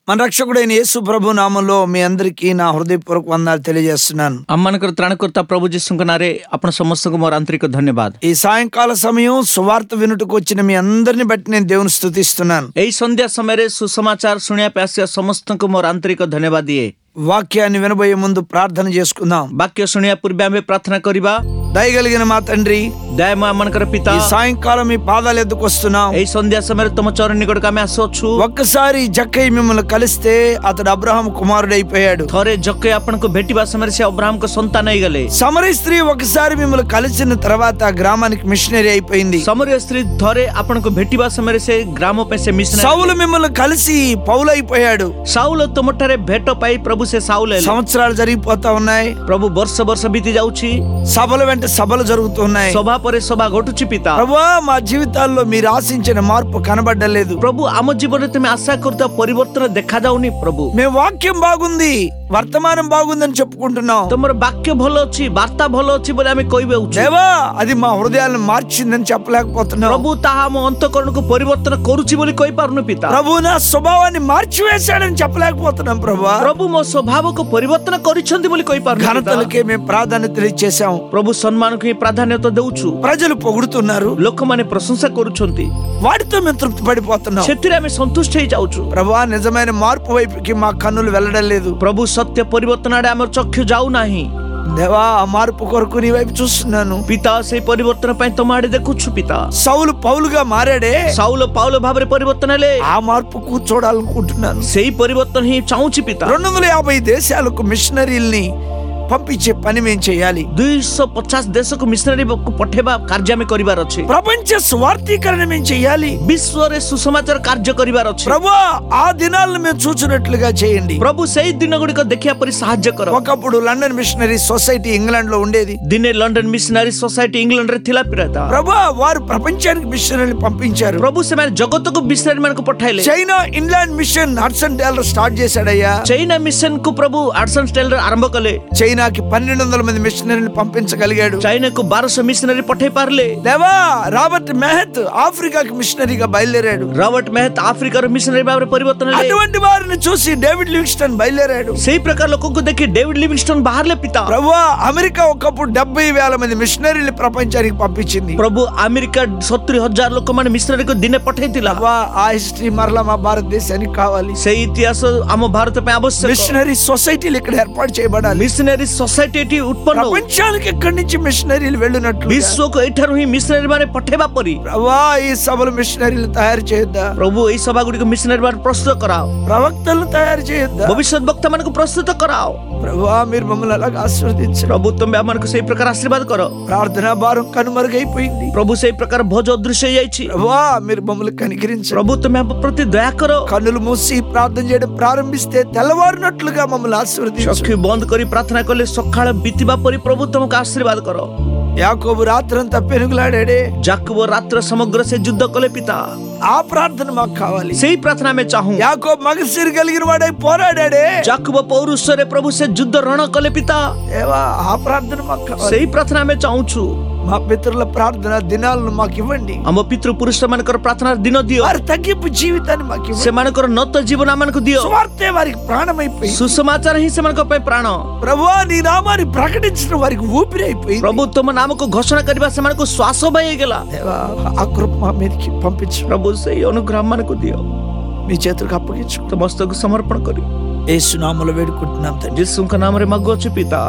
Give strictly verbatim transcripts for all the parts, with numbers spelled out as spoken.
మన రక్షకుడైన యేసు ప్రభు నామంలో మీ అందరికీ నా హృదయపూర్వక వందనాలు తెలియజేస్తున్నాను. ଆମମାନଙ୍କର ତ୍ରାଣକର୍ତ୍ତା ପ୍ରଭୁ ଯୀଶୁଙ୍କ ନାଁରେ ଆପଣ ସମସ୍ତଙ୍କୁ ମୋର ଆନ୍ତରିକ ଧନ୍ୟବାଦ. ఈ సాయంకాల సమయం సువార్త వినుటకు వచ్చిన మీ అందరిని బట్టి నేను దేవుని స్తుతిస్తున్నాను. ଏହି ସନ୍ଧ୍ୟା ସମୟରେ ସୁସମାଚାର ଶୁଣିବା ପାଇଁ ଆସିବା ସମସ୍ତଙ୍କୁ ମୋର ଆନ୍ତରିକ ଧନ୍ୟବାଦ ଦିଏ. వాక్యాన్ని వినబోయే ముందు ప్రార్థన చేసుకుందాం. ବାକ୍ୟ ଶୁଣିବା ପୂର୍ବେ ଆମେ ପ୍ରାର୍ଥନା କରିବା. దయగలిగిన మా తండ్రి, ଦୟାମୟ ଆମମାନଙ୍କର ପିତା, ఈ సాయంకాలం మీ పాదాల ఎద్దుకు వస్తున్నాం. ଏହି ସନ୍ଧ୍ୟା ସମୟରେ ତମ ଚରଣ ନିକଟକୁ ଆମେ ଆସୁଅଛୁ. ఒక్కసారి జక్కయ్య మిమ్మల్ని కలిస్తే అతడు అబ్రహాం కుమారుడు అయిపోయాడు. ଥରେ ଜକୟ ଆପଣଙ୍କୁ ଭେଟିବା ସମୟରେ ସେ ଅବ୍ରାହମଙ୍କ ସନ୍ତାନ ହେଇଗଲେ. సమరయ స్త్రీ ఒకసారి మిమ్మల్ని కలిసిన తర్వాత ఆ గ్రామానికి మిషనరీ అయిపోయింది. సమరయ స్త్రీ ଥରେ ଆପଣଙ୍କୁ ଭେଟିବା ସମୟରେ ସେ ଗ୍ରାମ ପାଇଁ ସେ ମିଶନ. సౌలు మిమ్మల్ని కలిసి పౌలు అయిపోయాడు. ସାଉଲ ତୁମଠାରେ ଭେଟ ପାଇ ପ୍ରଭୁ ସେ ସାଉଲ ହେଲେ. సంవత్సరాలు జరిగిపోతా ఉన్నాయి. ପ୍ରଭୁ ବର୍ଷ ବର୍ଷ ବିତି ଯାଉଛି. సభల వెంట సభలు జరుగుతున్నాయి. ସଭା ପରେ ସଭା ଘଟୁଛି ପିତା. ప్రభువా, మా జీవితాల్లో మీరు ఆశించిన మార్పు కనబడలేదు. ప్రభు ଆମ ଜୀବନରେ ତୁମେ ଆଶା କରୁଥିବା ପରିବର୍ତ୍ତନ ଦେଖାଯାଉନି. ప్రభు మేము వాక్యం బాగుంది, వర్తమానం బాగుందని చెప్పుకుంటున్నాం. ତମର ବାକ୍ୟ ଭଲ ଅଛି, ବାର୍ତ୍ତା ଭଲ ଅଛି ବୋଲି ଆମେ କହିବାକୁ. దేవా, అది మా హృదయాలను మార్చిందని చెప్పలేకపోతున్నాం. ప్రభు ତାହା ଆମ ଅନ୍ତଃକରଣକୁ ପରିବର୍ତ୍ତନ କରୁଛି ବୋଲି କହିପାରୁନୁ ପିତା. ప్రభు నా స్వభావాన్ని మార్చివేశాడని చెప్పలేకపోతున్నాం. ప్రభువా, ప్రభు ମୋ ସ୍ୱଭାବକୁ ପରିବର୍ତ୍ତନ କରିଛନ୍ତି ବୋଲି କହିପାରୁନୁ. ఘనతలకే మేము ప్రాధాన్యత ఇచ్చేసాం. ప్రభు ସମ୍ମାନକୁ ହିଁ ପ୍ରାଧାନ୍ୟତା ଦେଉଛୁ. ప్రజలు పొగుడుతున్నారు, ଲୋକମାନେ ପ୍ରଶଂସା କରୁଛନ୍ତି, వాటితో మేము తృప్తి పడిపోతున్నాం. ସେଥିରେ ଆମେ ସନ୍ତୁଷ୍ଟ ହେଇଯାଉଛୁ. ప్రభువా, నిజమైన మార్పు వైపుకి మా కన్నులు వెళ్ళడం లేదు. ప్రభు ସତ୍ୟ ପରିବର୍ତ୍ତନ ଆଡ଼େ ଆମର ଚକ୍ଷୁ ଯାଉନାହିଁ. దేవా, ఆ మార్పు కొరకు నీ వైపు చూస్తున్నాను. ପିତା, ସେଇ ପରିବର୍ତ୍ତନ ପାଇଁ ତମ ଆଡ଼େ ଦେଖୁଛୁ ପିତା. సౌలు పౌలుగా మారాడే, ସାଉଲ ପାଉଲ ଭାବରେ ପରିବର୍ତ୍ତନ ହେଲେ. ఆ మార్పుకు చూడాలనుకుంటున్నాను. ସେଇ ପରିବର୍ତ୍ତନ ହିଁ ଚାହୁଁଛି ପିତା. రెండు వందల యాభై దేశాలకు మిషనరీల్ని పంపించే పని మేము చేయాలి. ଦୁଇଶହ ପଚାଶ ଦେଶକୁ ମିଶନାରୀକୁ ପଠେଇବା କାର୍ଯ୍ୟ ଆମେ କରିବାର ଅଛି. ప్రపంచ స్వార్థీకరణ మేము చేయాలి. ବିଶ୍ୱରେ ସୁସମାଚାର କାର୍ଯ୍ୟ କରିବାର ଅଛି. ప్రభువా, ఆ దినాలను మేము చూచినట్లుగా చేయండి. ప్రభు ସେଇ ଦିନ ଗୁଡ଼ିକ ଦେଖିବା ପରି ସାହାଯ୍ୟ କର. ఒకప్పుడు లండన్ మిషనరీ సొసైటీ ఇంగ్లాండ్ లో ఉండేది. ଦିନେ ଲଣ୍ଡନ ମିଶନାରୀ ସୋସାଇଟି ଇଂଲଣ୍ଡରେ ଥିଲା ପିତା. ప్రభువా, వారు ప్రపంచానికి మిషనరీని పంపించారు. ప్రభు ସେମାନେ ଜଗତକୁ ମିଶନାରୀ ମାନଙ୍କୁ ପଠାଇଲେ. China inland mission Hudson Taylor start చేశాడయ్యా. చైనా మిషన్ కు ప్రభు హడ్సన్ టేలర్ ఆరంభ కଲେ. చైనాకి పన్నెండు వందల మంది మిషనరీని పంపించగలిగాడు. చైనాకు బారశో మిషనరీ పఠాయి పారలే. దేవా, రాబర్ట్ మెహత్ ఆఫ్రికాకి మిషనరీగా బయలుదేరాడు. రాబర్ట్ మెహత్ ఆఫ్రికాలో మిషనరీ భాବରେ ପରିବର୍ତ୍ତନ ହେଲେ. అటువంటి వారిని చూసి డేవిడ్ లివింగ్స్టన్ బయలుదేరాడు. ସେଇ ପ୍ରକାର ଲୋକଙ୍କୁ ଦେଖି ଡେଭିଡ୍ ଲିଭିଂଷ୍ଟନ୍ ବାହାରିଲେ ପିତା. ప్రభువా, అమెరికా ఒకప్పుడు డెబ్బై వేల మంది మిషనరీని ప్రపంచానికి పంపించింది. ప్రభు అమెరికా సତୁରୀ ହଜାର ଲୋକମାନେ ମିଶନାରୀକୁ ଦିନେ ପଠାଇଥିଲା. ఆ హిస్టరీ మరలా మా భారతదేశానికి కావాలి. ସେଇ ఇతిహాସ ଆମ ଭାରତ ପାଇଁ ଆବଶ୍ୟକ. మిషనరీ సొసైటీలు ఇక్కడ ఏర్పాటు చేయబడాలి. మిషనరీ సొసైటీ ఎଠି ఉత్పନ୍ନ హో. ప్రపంచానికి ఇక్కడి నుంచి మిషనరీలు వెళ్ళినట్లు విశ్వకు ఎଠାରୁ ହିଁ మిషనరీ ମାନେ ପଠେଇବା ପରି. ప్రభువా, ఈ సభలు మిషనరీలు తయారు చేయొద్దా? ప్రభు ଏହି ସଭା ଗୁଡ଼ିକୁ మిషనరీ ମାନେ ପ୍ରସ୍ତୁତ କରାଅ. ప్రవక్తలు తయారు చేయొద్దా? భవిష్యత్ వక్త ମାନଙ୍କୁ ପ୍ରସ୍ତୁତ କରାଅ. ప్రభువా, మీరు మమ్మల్ని అలాగా ఆశీర్వదించండి. ప్రభు ତୁମେ ଆମମାନଙ୍କୁ ସେଇ ପ୍ରକାର ଆଶୀର୍ବାଦ କର. ప్రార్థనా భారం కనుమరుగైపోయింది. ప్రభు ସେଇ ପ୍ରକାର ଭୋଜ ଅଦୃଶ୍ୟ ହେଇଯାଇଛି. ప్రభువా, మీరు మమ్మల్ని కనికరించండి. ప్రభు ତୁମେ ଆମ ପ୍ରତି ଦୟା କର. కన్నులు మూసి ప్రార్థన చేయడం ప్రారంభిస్తే తెల్లవారినట్లుగా మమ్మల్ని ఆశీర్వదించండి. ଚକ୍ଷୁ ବନ୍ଦ କରି ପ୍ରାର୍ଥନା କଲେ ସକାଳ ବିତିବା ପରି ప్రభు ତୁମକୁ ଆଶୀର୍ବାଦ କର. యాకోబు రాత్రంతా పెనుగులాడాడే. ଯାକୁବ ରାତ୍ର ସମଗ୍ର ସେ ଯୁଦ୍ଧ କଲେ ପିତା. ఆ ప్రార్థన మాకు కావాలి. ସେଇ ପ୍ରାର୍ଥନା ଆମେ ଚାହୁଁ. యాకోబు మగసిరి కలిగిన వాడై పోరాడాడే. ଯାକୁବ ପୌରୁଷରେ ప్రభు ସେ ଯୁଦ୍ଧ ରଣ କଲେ ପିତା. దేవా, ఆ ప్రార్థన మాకు కావాలి. ସେଇ ପ୍ରାର୍ଥନା ଆମେ ଚାହୁଁଛୁ. మా పితరుల ప్రార్థన దినాలను మాకు ఇవ్వండి. ଆମ ପିତୃପୁରୁଷ ମାନଙ୍କର ପ୍ରାର୍ଥନାର ଦିନ ଦିଅ. వారి తగ్గింపు జీవితాన్ని మాకు ఇవ్వండి. ସେମାନଙ୍କର ନତ ଜୀବନ ଆମମାନଙ୍କୁ ଦିଅ. సువార్తే వారికి ప్రాణమైపోయి, ସୁସମାଚାର ହିଁ ସେମାନଙ୍କ ପାଇଁ ପ୍ରାଣ. ప్రభువా, నీ నామాన్ని ప్రకటించడం వారికి ఊపిరి అయిపోయింది. ప్రభు ତୁମ ନାମକୁ ଘୋଷଣା କରିବା ସେମାନଙ୍କୁ శ్వాସ ଭଳି ହେଇଗଲା. దేవా, ఆ కృప మా మీదకి పంపించు. ప్రభు ସେଇ ଅନୁଗ୍ରହ ଆମମାନଙ୍କୁ ଦିଅ. మీ చేతులకు అప్పగించు. ତ ମସ୍ତକୁ ସମର୍ପଣ କରି యేసు నామములో వేడుకుంటున్నాం తండ్రి. ଯୀଶୁଙ୍କ ନାମରେ ମାଗୁଅଛୁ ପିତା.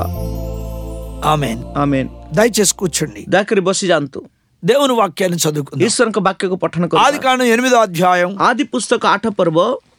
ఆమేన్. ఆమేన్. దయచేసి కూర్చోండి. ଦୟାକରି ବସି ଯାଆନ୍ତୁ. దేవుని వాక్యాన్ని చదువుకుందాం. ଈଶ୍ୱରଙ୍କ ବାକ୍ୟକୁ ପଠନ କର. ఆదికాండం ఎనిమిదో అధ్యాయం ଆଦି ପୁସ୍ତକ ଆଠ ପର୍ବ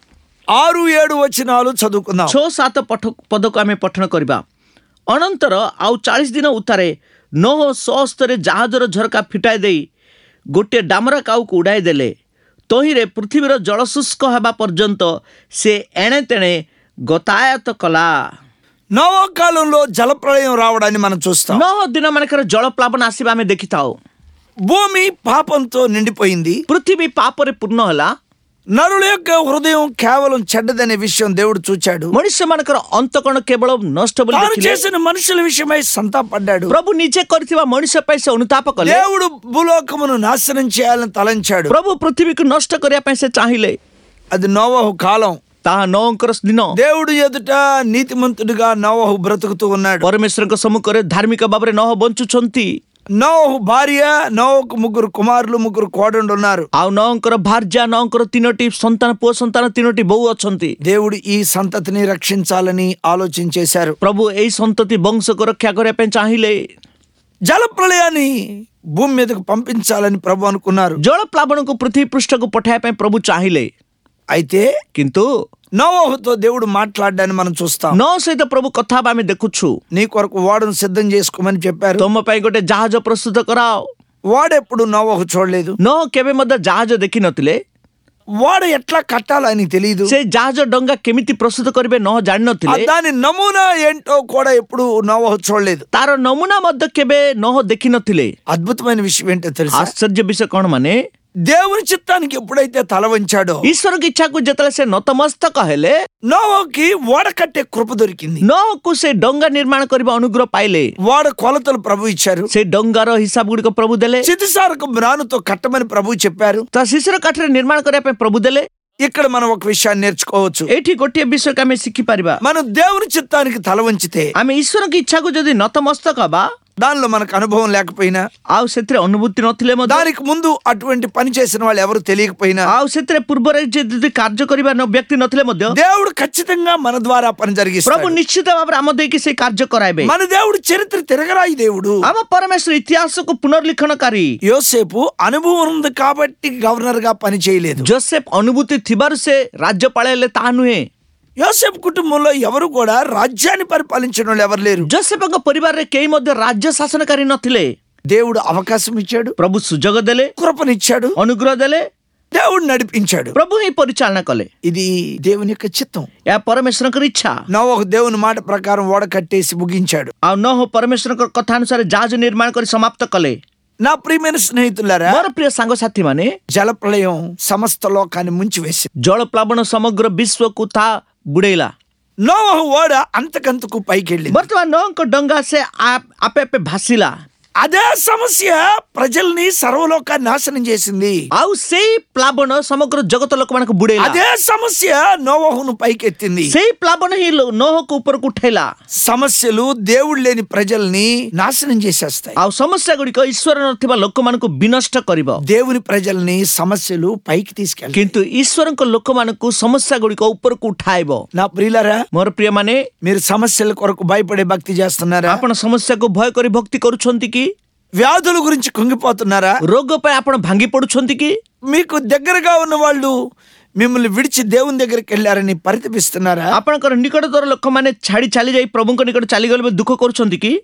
ఆరు ఏడు వచనాలు చదువుకుందాం. ଛଅ ସାତ ପଦକୁ ଆମେ ପଠନ କରିବା. ଅନନ୍ତର ଆଉ ଚାଳିଶ ଦିନ ଉତ୍ତାରେ ନୋହ ସହସ୍ତରେ ଜାହାଜର ଝରକା ଫିଟାଇ ଦେଇ ଗୋଟିଏ ଡାମରା କାଉକୁ ଉଡ଼ାଇ ଦେଲେ. ତହିଁରେ ପୃଥିବୀର ଜଳ ଶୁଷ୍କ ହେବା ପର୍ଯ୍ୟନ୍ତ ସେ ଏଣେ ତେଣେ ଗତାୟତ କଲା. నోవా కాలంలో జలప్రళయం రావడాన్ని మనం చూస్తాం. ନୋହ ଦିନ ମାନଙ୍କରେ ଜଳ ପ୍ଲାବନ ଆସିବା ଆମେ ଦେଖିଥାଉ. భూమి పాపంతో నిండిపోయింది. ପୃଥିବୀ ପାପରେ ପୂର୍ଣ୍ଣ ହେଲା. నరుల యొక్క హృదయం కేవలం చెడ్డదనే విషయం దేవుడు చూచాడు. ମଣିଷ ମାନଙ୍କର ଅନ୍ତଃକରଣ କେବଳ ନଷ୍ଟ ବୋଲି తాను ଦେଖିଲେ. చేసిన మనుషుల విషయమై సంతాపడ్డాడు. ପ୍ରଭୁ ନିଜେ କରିଥିବା ମଣିଷ ପାଇଁ ସେ ଅନୁତାପ କଲେ. దేవుడు భూలోకమును నాశనం చేయాలని తలంచాడు. ପ୍ରଭୁ ପୃଥିବୀକୁ ନଷ୍ଟ କରିବା ପାଇଁ ସେ ଚାହିଁଲେ. అది నోవహు కాలం. ତାହା ନଅଙ୍କର ଦିନ దేవుడు ఎదుట నీతిమంతుడిగా నోవహు బ్రతుకుతూ ఉన్నాడు. ପରମେଶ୍ୱରଙ୍କ ସମ୍ମୁଖରେ ଧାର୍ମିକ ଭାବରେ ନହ ବଞ୍ଚୁଛନ୍ତି. నోవహు భార్య, నోవహుకు ముగ్గురు కుమారులు, ముగ్గురు కోడళ్ళు ఉన్నారు. ଆଉ ନଅଙ୍କର ଭାର୍ଯ୍ୟା, ନଅଙ୍କର ତିନୋଟି ସନ୍ତାନ, ପୁଅ ସନ୍ତାନ, ତିନୋଟି ବୋଉ ଅଛନ୍ତି. దేవుడు ఈ సంతతిని రక్షించాలని ఆలోచించేశారు. ପ୍ରଭୁ ଏଇ ସନ୍ତତି ବଂଶକୁ ରକ୍ଷା କରିବା ପାଇଁ ଚାହିଁଲେ. జల ప్రళయాన్ని భూమి మీదకు పంపించాలని ప్రభు అనుకున్నారు. ଜଳ ପ୍ଲାବନକୁ ପୃଥିବୀ ପୃଷ୍ଠକୁ ପଠାଇବା ପାଇଁ ପ୍ରଭୁ ଚାହିଁଲେ. అయితే କିନ୍ତୁ నోవహుతో దేవుడు మాట్లాడడాన్ని మనం చూస్తాం. ନଅ ସହିତ ପ୍ରଭୁ କଥା ହେବା ଆମେ ଦେଖୁଛୁ. నీ కొరకు ఓడను సిద్ధం చేసుకోమని చెప్పారు. ତମ ପାଇଁ ଗୋଟେ ଜାହାଜ ପ୍ରସ୍ତୁତ କରାଅ. ఓడెప్పుడు నోవహు చూడలేదు. ନଅ କେବେ ମଧ୍ୟ ଜାହାଜ ଦେଖିନଥିଲେ. ఓడ ఎట్లా కట్టాలని తెలియదు. ସେ ଜାହାଜ ଡଙ୍ଗା କେମିତି ପ୍ରସ୍ତୁତ କରିବେ ନହ ଜାଣିନଥିଲେ. దాని నమూనా ఏంటో కూడా ఎప్పుడు నోవహు చూడలేదు. ତାର ନମୁନା ମଧ୍ୟ କେବେ ନହ ଦେଖିନଥିଲେ. అద్భుతమైన విషయం ఏంటో తెలుసా? ଆଶ୍ଚର୍ଯ୍ୟ ବିଷୟ କଣ ମାନେ దేవుని చిత్తానికి ఎప్పుడైతే తల వంచాడో, ଈଶ୍ୱରଙ୍କ ଇଚ୍ଛାକୁ ଯେତେବେଳେ ସେ ନତମସ୍ତକ ହେଲେ, నోవహుకి ఓడ కట్టే కృప దొరికింది. ନହକୁ ସେ ଡଙ୍ଗା ନିର୍ମାଣ କରିବା ଅନୁଗ୍ରହ ପାଇଲେ. ఓడ కొలతలు ప్రభు ఇచ్చారు. ସେ ଡଙ୍ଗାର ହିସାବ ଗୁଡ଼ିକ ପ୍ରଭୁ ଦେଲେ. చితిసారకు మ్రానుతో కట్టమని ప్రభు చెప్పారు. ତା ଶିଶିର କାଠରେ ନିର୍ମାଣ କରିବା ପାଇଁ ପ୍ରଭୁ ଦେଲେ. ఇక్కడ మనం ఒక విషయాన్ని నేర్చుకోవచ్చు. ଏଇଠି ଗୋଟିଏ ବିଷୟକୁ ଆମେ ଶିଖିପାରିବା. మనం దేవుని చిత్తానికి తల వంచితే, ଆମେ ଈଶ୍ୱରଙ୍କ ଇଚ୍ଛାକୁ ଯଦି ନତମସ୍ତକ ହେବା, దానిలో మనకు అనుభవం లేకపోయినా, ଆଉ ସେଥିରେ ଅନୁଭୂତି ନଥିଲେ ମଧ୍ୟ, దానికి ముందు అటువంటి పని చేసిన వాళ్ళు ఎవరు తెలియకపోయినా, ଆଉ ସେଥିରେ ପୂର୍ବରେ ଯଦି କାର୍ଯ୍ୟ କରିବା ବ୍ୟକ୍ତି ନଥିଲେ ମଧ୍ୟ, దేవుడు ఖచ్చితంగా మన ద్వారా పని ପ୍ରଭୁ జరిగిస్తాడు. ନିଶ୍ଚିତ ଭାବରେ ଆମ ଦେଇକି ସେ କାର୍ଯ୍ୟ କରାଇବେ. మన దేవుడు చరిత్ర తిరగరాయి దేవుడు. ଆମ ପରମେଶ୍ୱର ଇତିହାସକୁ ପୁନର୍ଲିଖନକାରୀ. యోసేపు అనుభవం ఉంది కాబట్టి గవర్నర్ గా పని చేయలేదు. ଜୋସେଫ ଅନୁଭୂତି ଥିବାରୁ ସେ ରାଜ୍ୟପାଳ ହେଲେ, ତାହା ନୁହେଁ. యోసేపు కుటుంబంలో ఎవరు కూడా రాజ్యాన్ని పరిపాలించిన వాళ్ళు ఎవరు లేరు. ଜୋସେଫଙ୍କ ପରିବାରରେ କେହି ମଧ୍ୟ ରାଜ୍ୟ ଶାସନକାରୀ ନଥିଲେ. దేవుడు అవకాశం ఇచ్చాడు, ପ୍ରଭୁ ସୁଯୋଗ ଦେଲେ, కృపనిచ్చాడు, ଅନୁଗ୍ରହ ଦେଲେ, దేవుడు నడిపించాడు. ପ୍ରଭୁ ହିଁ ପରିଚାଳନା କଲେ. ఇది దేవుని యొక్క చిత్తం. ଏହା ପରମେଶ୍ୱରଙ୍କର ଇଚ୍ଛା. నోవహు దేవుని మాట ప్రకారం ఓడ కట్టేసి ముగించాడు. ଆଉ ନହ ପରମେଶ୍ୱରଙ୍କ କଥା ଅନୁସାରେ ଜାହାଜ ନିର୍ମାଣ କରି ସମାପ୍ତ କଲେ. నా ప్రియమైన స్నేహితులారా, ମୋର ପ୍ରିୟ ସାଙ୍ଗସାଥୀ ମାନେ, జల ప్రళయం సమస్త లోకాన్ని ముంచివేసి ଜଳ ପ୍ଲାବନ ସମଗ୍ର ବିଶ୍ୱକୁ ତା ବୁଡେଇଲା. నోవహు ఓడ అంతకంతకు పైకి వెళ్ళింది. ବର୍ତ୍ତମାନ ନଅଙ୍କ ଡଙ୍ଗା ସେ ଆପେ ଆପେ ଭାସିଲା. అదే సమస్య ప్రజల్ని సర్వలోకాన్ని నాశనం చేసింది. ଆଉ ସେଇ ପ୍ଲାବନ ସମଗ୍ର ଜଗତ ଲୋକମାନଙ୍କୁ ବୁଡେଇଲା. అదే సమస్య నోవహును పైకెత్తింది. ସେଇ ପ୍ଲାବନ ହିଁ ନହକୁ ଉପରକୁ ଉଠେଇଲା. సమస్యలు దేవుడు లేని ప్రజల్ని నాశనం చేసేస్తాయి. ଆଉ ସମସ୍ୟା ଗୁଡ଼ିକ ଈଶ୍ୱର ନଥିବା ଲୋକମାନଙ୍କୁ ବିନଷ୍ଟ କରିବ. దేవుని ప్రజల్ని సమస్యలు పైకి తీసుకెళ్తాయి. କିନ୍ତୁ ଈଶ୍ୱରଙ୍କ ଲୋକମାନଙ୍କୁ ସମସ୍ୟା ଗୁଡ଼ିକ ଉପରକୁ ଉଠାଇବ. నా ప్రియులారా, ମୋର ପ୍ରିୟ ମାନେ, మీరు సమస్యల కొరకు భయపడే భక్తి చేస్తున్నారా? ଆପଣ ସମସ୍ୟାକୁ ଭୟ କରି ଭକ୍ତି କରୁଛନ୍ତି କି? వ్యాధుల గురించి కుంగిపోతున్నారా? ରୋଗ ପାଇଁ ଆପଣ ଭାଙ୍ଗି ପଡୁଛନ୍ତି କି? మీకు దగ్గరగా ఉన్న వాళ్ళు మిమ్మల్ని విడిచి దేవుని దగ్గరికి వెళ్ళారని పరితపిస్తున్నారా? ଆପଣଙ୍କର ନିକଟତର ଲୋକମାନେ ଛାଡି ଚାଲି ଯାଇ ପ୍ରଭୁଙ୍କ ନିକଟ ଚାଲିଗଲେ ବୋଲି ଦୁଃଖ କରୁଛନ୍ତି କି?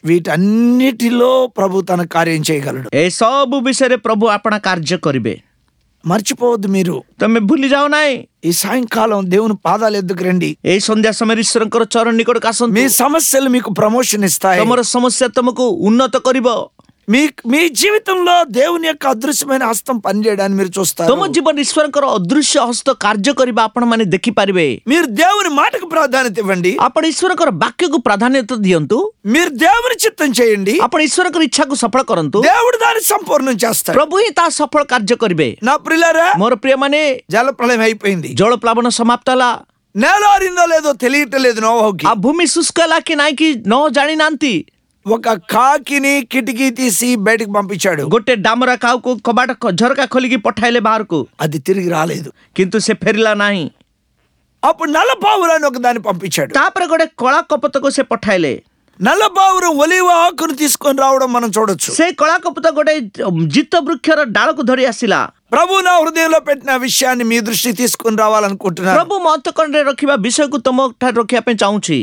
వీటన్నిటిలో ప్రభు తన కార్యం చేయగలడు. ଏ ସବୁ ବିଷୟରେ ପ୍ରଭୁ ଆପଣ କାର୍ଯ୍ୟ କରିବେ. మర్చిపోవద్దు. మీరు ତମେ ଭୁଲି ଯାଅ ନାହିଁ. ఈ సాయంకాలం దేవుని పాదాలు ఎద్దుకు రండి. ଏଇ ସନ୍ଧ୍ୟା ସମୟରେ ଈଶ୍ୱରଙ୍କର ଚରଣ ନିକଟକୁ ଆସନ୍ତୁ. మీ సమస్యలు మీకు ప్రమోషన్ ఇస్తాయి. ତମର ସମସ୍ୟା ତମକୁ ଉନ୍ନତ କରିବ. మీ మీ జీవితంలో దేవుని యొక్క అదృశ్యమైన హస్తం పనిచేయడాన్ని మీరు చూస్తారు. ତମ ଜୀବନ ଈଶ୍ୱରଙ୍କର ଅଦୃଶ୍ୟ ହସ୍ତ କାର୍ଯ୍ୟ କରିବା ଆପଣ ମାନେ ଦେଖିପାରିବେ. మీరు దేవుని మాటకు ప్రాధాన్యత ఇవ్వండి. ଆପଣ ଈଶ୍ୱରଙ୍କର ବାକ୍ୟକୁ ପ୍ରାଧାନ୍ୟତା ଦିଅନ୍ତୁ. మీరు దేవుని చిత్తం చేయండి. ଆପଣ ଈଶ୍ୱରଙ୍କର ଇଚ୍ଛାକୁ ସଫଳ କରନ୍ତୁ. దేవుడు దాన్ని సంపూర్ణం చేస్తాడు. ପ୍ରଭୁ ହିଁ ତାହା ସଫଳ କାର୍ଯ୍ୟ କରିବେ. నా ప్రియులారా, ମୋର ପ୍ରିୟ ମାନେ, జల ప్రళయం అయిపోయింది. ଜଳ ପ୍ଲାବନ ସମାପ୍ତ ହେଲା. నేల ఆరిందో లేదో తెలియటలేదు నోవహుకి. ఆ భూమి ଶୁଷ୍କ ହେଲା କି ନାଇଁ କି ନ ଜାଣିନାହାନ୍ତି. ఒక కాకిని కిటికీ తీసి బయటకు పంపించాడు. ଗୋଟେ ଡାମରା କାଉକୁ କବାଟ ଝରକା ଖୋଲିକି ପଠାଇଲେ ବାହାରକୁ. అది తిరిగి రాలేదు. କିନ୍ତୁ ସେ ଫେରିଲା ନାହିଁ. అప్పుడు నల్ల పావురాన్ని ఒక దాన్ని పంపించాడు. ତାପରେ ଗୋଟେ କଳା କପୋତକୁ ସେ ପଠାଇଲେ. నల్ల పావురం ఒలివ ఆకును తీసుకొని రావడం మనం చూడొచ్చు. ସେ କଳା କପୋତ ଗୋଟେ ଜିତ ବୃକ୍ଷର ଡାଳକୁ ଧରି ଆସିଲା. ప్రభు నా హృదయంలో పెట్టిన విషయాన్ని మీ దృష్టికి తీసుకొని రావాలనుకుంటున్నాను. ପ୍ରଭୁ ମୋ ଅନ୍ତଃକରଣରେ ରଖିବା ବିଷୟକୁ ତମ ଠାରେ ରଖିବା ପାଇଁ ଚାହୁଁଛି.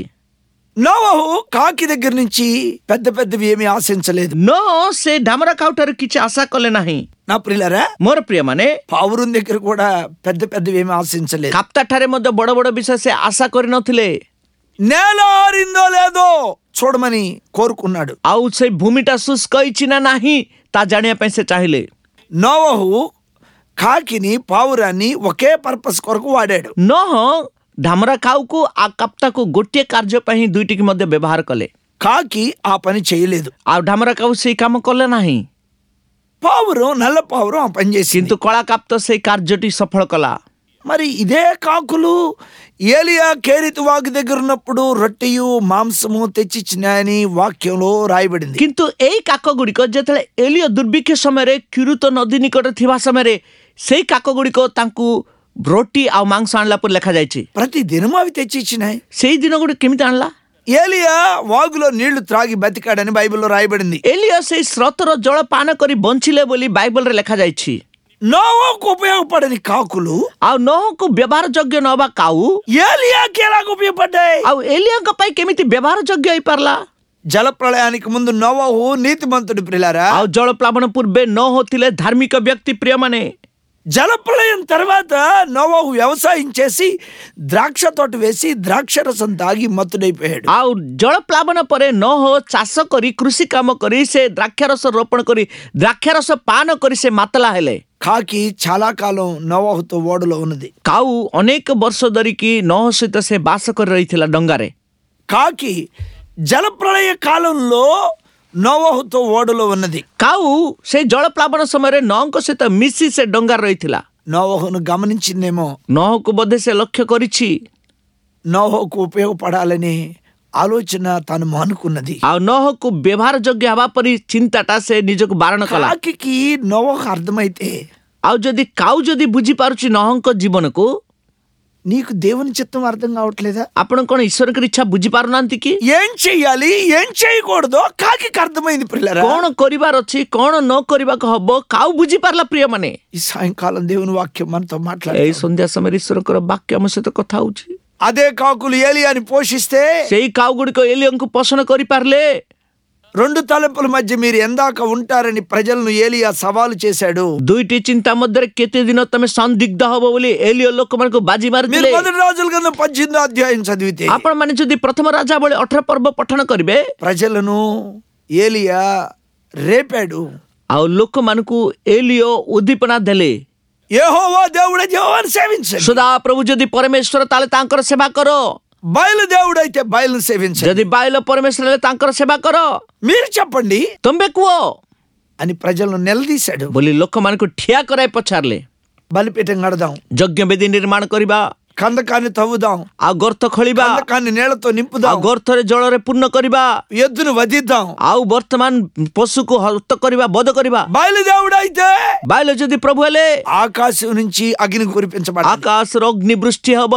నోవహు కాకి దగ్గర నుంచి పెద్ద పెద్దవి ఏమీ ఆశించలేదు. ନ ସେ ଡାମରା କାଉଠାରୁ କିଛି ଆଶା କଲେ ନାହିଁ. నా ప్రియులారా, ମୋର ପ୍ରିୟ ମାନେ, పావురం దగ్గర కూడా పెద్ద పెద్దవి ఏమీ ఆశించలేదు. କାପ୍ତା ଠାରେ ମଧ୍ୟ ବଡ ବଡ ବିଷୟ ସେ ଆଶା କରିନଥିଲେ. నేల ఆరిందో లేదో చూడమని కోరుకున్నాడు. ଆଉ ସେ ଭୂମିଟା ଶୁଷ୍କ ହେଇଛି ନା ନାହିଁ ତା ଜାଣିବା ପାଇଁ ସେ ଚାହିଁଲେ. నోవహు కాకిని పావురాన్ని ఒకే పర్పస్ కొరకు వాడాడు. ନହ ଢାମରା କାଉକୁ ଆଉ କାପ୍ତାକୁ ଗୋଟିଏ କାର୍ଯ୍ୟ ପାଇଁ ହିଁ ଦୁଇଟିକି ମଧ୍ୟ ବ୍ୟବହାର କଲେ. కాకి ఆ పని చేయలేదు. ଆଉ ଢାମରା କାଉ ସେଇ କାମ କଲେ ନାହିଁ. పావురం నల్ల పావురం ఆ పని చేసింది. କିନ୍ତୁ କଳା କାପ୍ତ ସେଇ କାର୍ଯ୍ୟଟି ସଫଳ କଲା. మరి ఇదే కాకులు ఏలియా కేరితు వాగు దగ్గర ఉన్నప్పుడు రొట్టెయు మాంసము తెచ్చిచ్చినాయని వాక్యంలో రాయబడింది. କିନ୍ତୁ ଏଇ କାକ ଗୁଡ଼ିକ ଯେତେବେଳେ ଏଲିୟ ଦୁର୍ଭିକ୍ଷ ସମୟରେ କିରୁତ ନଦୀ ନିକଟରେ ଥିବା ସମୟରେ ସେଇ କାକ ଗୁଡ଼ିକ ତାଙ୍କୁ ରୋଟି ଆଉ ମାଂସ ଆଣିଲା ପରେ ଲେଖାଯାଇଛି. ప్రతి దినము అవి తెచ్చిచ్చినాయి. ସେଇ ଦିନ ଗୁଡ଼ିକ କେମିତି ଆଣିଲା? ఏలియా వాగులో నీళ్లు త్రాగి బతికాడని బైబిల్లో రాయబడింది. ଏଲିୟ ସେଇ ସ୍ରୋତର ଜଳ ପାନ କରି ବଞ୍ଚିଲେ ବୋଲି ବାଇବଲରେ ଲେଖାଯାଇଛି. నోవాకు ఉపయోగపడని కాకులు ଆଉ ନୋହକୁ ବ୍ୟବହାର ଯୋଗ୍ୟ ନ ହେବା କାଉ ఏలియాకి ఎలాగ ఉపయోగపడ్డాయి? ଆଉ ଏଲିୟଙ୍କ ପାଇଁ କେମିତି ବ୍ୟବହାର ଯୋଗ୍ୟ ହେଇପାରିଲା? జల ప్రళయానికి ముందు నోవాహు నీతిమంతుడు ప్రియులారా. ଆଉ ଜଳ ପ୍ଲାବନ ପୂର୍ବେ ନୋହ ଥିଲେ ଧାର୍ମିକ ବ୍ୟକ୍ତି ପ୍ରିୟମାନେ. జల ప్రళయం తర్వాత నోవాహు వ్యవసాయం చేసి ద్రాక్ష తోట వేసి ద్రాక్ష రసం తాగి మత్తుడైపోయాడు. ଆଉ ଜଳ ପ୍ଲାବନ ପରେ ନୋହ ଚାଷ କରି କୃଷି କାମ କରି ସେ ଦ୍ରାକ୍ଷାରସ ରୋପଣ କରି ଦ୍ରାକ୍ଷାରସ ପାନ କରି ସେ ମାତଲା ହେଲେ. కాకి చాలా కాలం నోవాహుతో ఓడలో ఉన్నది. କାଉ ଅନେକ ବର୍ଷ ଧରିକି ନୋହ ସହିତ ସେ ବାସ କରି ରହିଥିଲା ଡଙ୍ଗାରେ. కాకి జల ప్రళయ కాలంలో నోవాహుతో ఓడలో ఉన్నది. କାଉ ସେ ଜଳ ପ୍ଲାବନ ସମୟରେ ନୋହଙ୍କ ସହିତ ମିଶି ସେ ଡଙ୍ଗାରେ ରହିଥିଲା. నోవాహును గమనించిందేమో. ନୋହକୁ ବୋଧେ ସେ ଲକ୍ଷ୍ୟ କରିଛି. నోవాహుకు ఉపయోగపడాలని ఆలోచన తాను మానుకున్నది. ଆଉ ନୋହକୁ ବ୍ୟବହାର ଯୋଗ୍ୟ ହେବା ପରି ଚିନ୍ତାଟା ସେ ନିଜକୁ ବାରଣ କଲା. కాకి నోవాహు అర్థమైతే ଆଉ ଯଦି କାଉ ଯଦି ବୁଝିପାରୁଛି ନୋହଙ୍କ ଜୀବନକୁ, నీకు దేవుని చిత్తం అర్థం కావట్లేదా? ଆପଣ କ'ଣ ଈଶ୍ୱରଙ୍କର ଇଚ୍ଛା ବୁଝିପାରୁନାହାନ୍ତି କି? ఏం చెయ్యాలి ఏం చేయకూడదో కాకి అర్థమైంది ప్రియులారా. କ'ଣ କରିବାର ଅଛି କ'ଣ ନ କରିବାକୁ ହବ କାଉ ବୁଝିପାରିଲା ପ୍ରିୟମାନେ. ఈ సాయంకాలం దేవుని వాక్యం మనతో ଏଇ మాట్లాడే ସନ୍ଧ୍ୟା ସମୟରେ ଈଶ୍ୱରଙ୍କର ବାକ୍ୟ ଆମ ସହିତ କଥା ହଉଛି. అదే కాకులు ఏలియాని పోషిస్తే ସେଇ କାଉ ଗୁଡ଼ିକ ଏଲିୟଙ୍କୁ ପୋଷଣ କରିପାରିଲେ. రెండు తలంపుల మధ్య మీరు ఎందాక ఉంటారని ప్రజలను ఏలియా సవాలు చేశాడు. ଦୁଇଟି ଚିନ୍ତା ମଧ୍ୟରେ କେତେ ଦିନ ତମେ ସନ୍ଦିଗ୍ଧ ହବ ବୋଲି ଏଲିୟ ଲୋକମାନଙ୍କୁ ବାଜି మీరు ମାରିଥିଲେ. మొదటి రాజుల గ్రంథం పద్దెనిమిదో అధ్యాయం చదివితే ଆପଣ ମାନେ ଯଦି ପ୍ରଥମ ରାଜା ଭଳି ଅଠର ପର୍ବ ପଠନ କରିବେ, ప్రజలను ఏలియా రేపాడు. ଆଉ ଲୋକମାନଙ୍କୁ ଏଲିୟ ଉଦ୍ଦୀପନା ଦେଲେ. యెహోవా దేవుడే యెహోవాను సేవించండి. ସଦା ପ୍ରଭୁ ଯଦି ପରମେଶ୍ୱର ତାହେଲେ ତାଙ୍କର ସେବା କର. బయలు దేవుడైతే బయలును సేవించండి. ଯଦି ବାଇଲ ପରମେଶ୍ୱର ହେଲେ ତାଙ୍କର ସେବା କର. మీరు చెప్పండి ତମେ କୁହ అని ప్రజలను నిలదీశాడు. ବୋଲି ଲୋକମାନଙ୍କୁ ଠିଆ କରାଇ ପଚାରିଲେ. బలిపీఠం కడదాం, ଯଜ୍ଞ ବେଦୀ ନିର୍ମାଣ କରିବା, కందకాన్ని తవ్వుదాం, ଆଉ ଗର୍ତ୍ତ ଖୋଳିବା, కందకాన్ని నీళ్లతో ଆଉ నింపుదాం, ଗର୍ତ୍ତରେ ଜଳରେ ପୂର୍ଣ୍ଣ କରିବା, ఎద్దును వధిద్దాం. ଆଉ ବର୍ତ୍ତମାନ పశుକୁ ହତ କରିବା, ବଧ କରିବା. బయలు దేవుడైతే ବାଇଲ ଯଦି ପ୍ରଭୁ ହେଲେ ఆకాశం నుంచి అగ్ని కురిపించబడాలి. ଆକାଶର ଅଗ୍ନି ବୃଷ୍ଟି ହବ.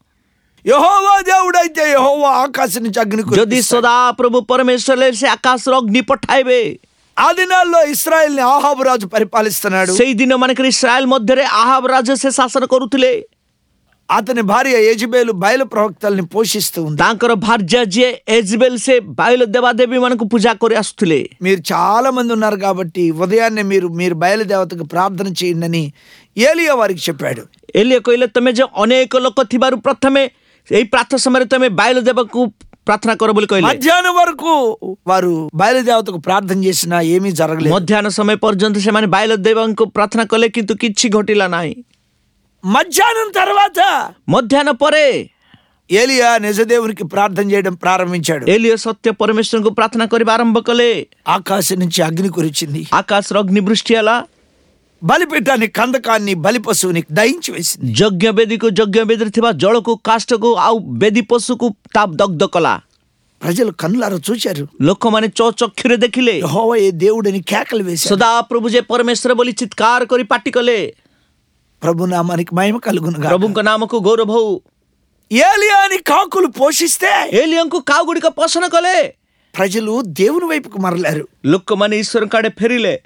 యెహోవా దేవుడైతే యెహోవా ఆకాశం నుంచి అగ్ని ଯଦି కురిపిస్తాడు. ସଦା ପ୍ରଭୁ ପରମେଶ୍ୱର ହେଲେ ସେ ଆକାଶର ଅଗ୍ନି ପଠାଇବେ. ఆ దినాల్లో ఇశ్రాయేల్ని ఆహాబు రాజు పరిపాలిస్తున్నాడు. ସେଇ ଦିନ ମାନଙ୍କରେ ଇସ୍ରାଏଲ ମଧ୍ୟରେ ଆହାବ ରାଜ ସେ ଶାସନ କରୁଥିଲେ. అతని భార్య యెజబెలు బయలు ప్రవక్తల్ని పోషిస్తూ ఉంది. ତାଙ୍କର ଭାର୍ଯ୍ୟା ଯିଏ ଏଜବେଲ ସେ ବାଇଲ ଦେବାଦେବୀ ମାନଙ୍କୁ ପୂଜା କରି ଆସୁଥିଲେ. మీరు చాలా మంది ఉన్నారు కాబట్టి ఉదయాన్నే మీరు మీరు బయలుదేవతకు ప్రార్థన చేయండి అని ఏలియా వారికి చెప్పాడు. ଏଲିୟ କହିଲେ ତମେ ଯେ ଅନେକ ଲୋକ ଥିବାରୁ ପ୍ରଥମେ ଏଇ ପ୍ରାର୍ଥନା ସମୟରେ ତମେ ବାଇଲ ଦେବାକୁ ପ୍ରାର୍ଥନା କର ବୋଲି କହିଲେ. మధ్యాహ్నం వరకు వారు బయలుదేవతకు ప్రార్థన చేసినా ఏమీ జరగలేదు. ମଧ୍ୟାହ୍ନ ସମୟ ପର୍ଯ୍ୟନ୍ତ ସେମାନେ ବାଇଲ ଦେବଙ୍କୁ ପ୍ରାର୍ଥନା କଲେ କିନ୍ତୁ କିଛି ଘଟିଲା ନାହିଁ. మధ్యాహ్నం తర్వాత ମଧ୍ୟାହ୍ନ ପରେ ఏలియా నిజదేవునికి ప్రార్థన చేయడం ప్రారంభించాడు. ଏଲିୟ ସତ୍ୟ ପରମେଶ୍ୱରଙ୍କୁ ପ୍ରାର୍ଥନା କରିବା ଆରମ୍ଭ କଲେ. ఆకాశం నుంచి అగ్ని కురిచింది. ଆକାଶର ଅଗ୍ନି ବୃଷ୍ଟି ହେଲା. బలిపీఠాన్ని కందకాన్ని బలి పశువుని దహించి వేసింది. ଯଜ୍ଞ ବେଦୀକୁ ଯଜ୍ଞ ବେଦୀରେ ଥିବା ଜଳକୁ କାଷ୍ଟକୁ ଆଉ ବେଦୀ ପଶୁକୁ ତା ଦଗ୍ଧ କଲା. ప్రజలు కన్నులారా చూశారు. ଲୋକମାନେ ଚକ୍ଷୁରେ ଦେଖିଲେ. యెహోవా ఏ దేవుడని కేకలు వేశారు. ସଦା ପ୍ରଭୁ ଯେ ପରମେଶ୍ୱର ବୋଲି ଚିତ୍କାର କରି ପାଟି କଲେ. ప్రభు నామానికి మహిమ కలుగును గాక. ପ୍ରଭୁଙ୍କ ନାମକୁ ଗୌରବ ହଉ. ఏలియాని కాకులు పోషిస్తే ଏଲିୟଙ୍କୁ କାଉ ଗୁଡ଼ିକ ପୋଷଣ କଲେ. ప్రజలు దేవుని వైపుకు మరలారు. ଲୋକମାନେ ଈଶ୍ୱରଙ୍କ ଆଡ଼େ ଫେରିଲେ.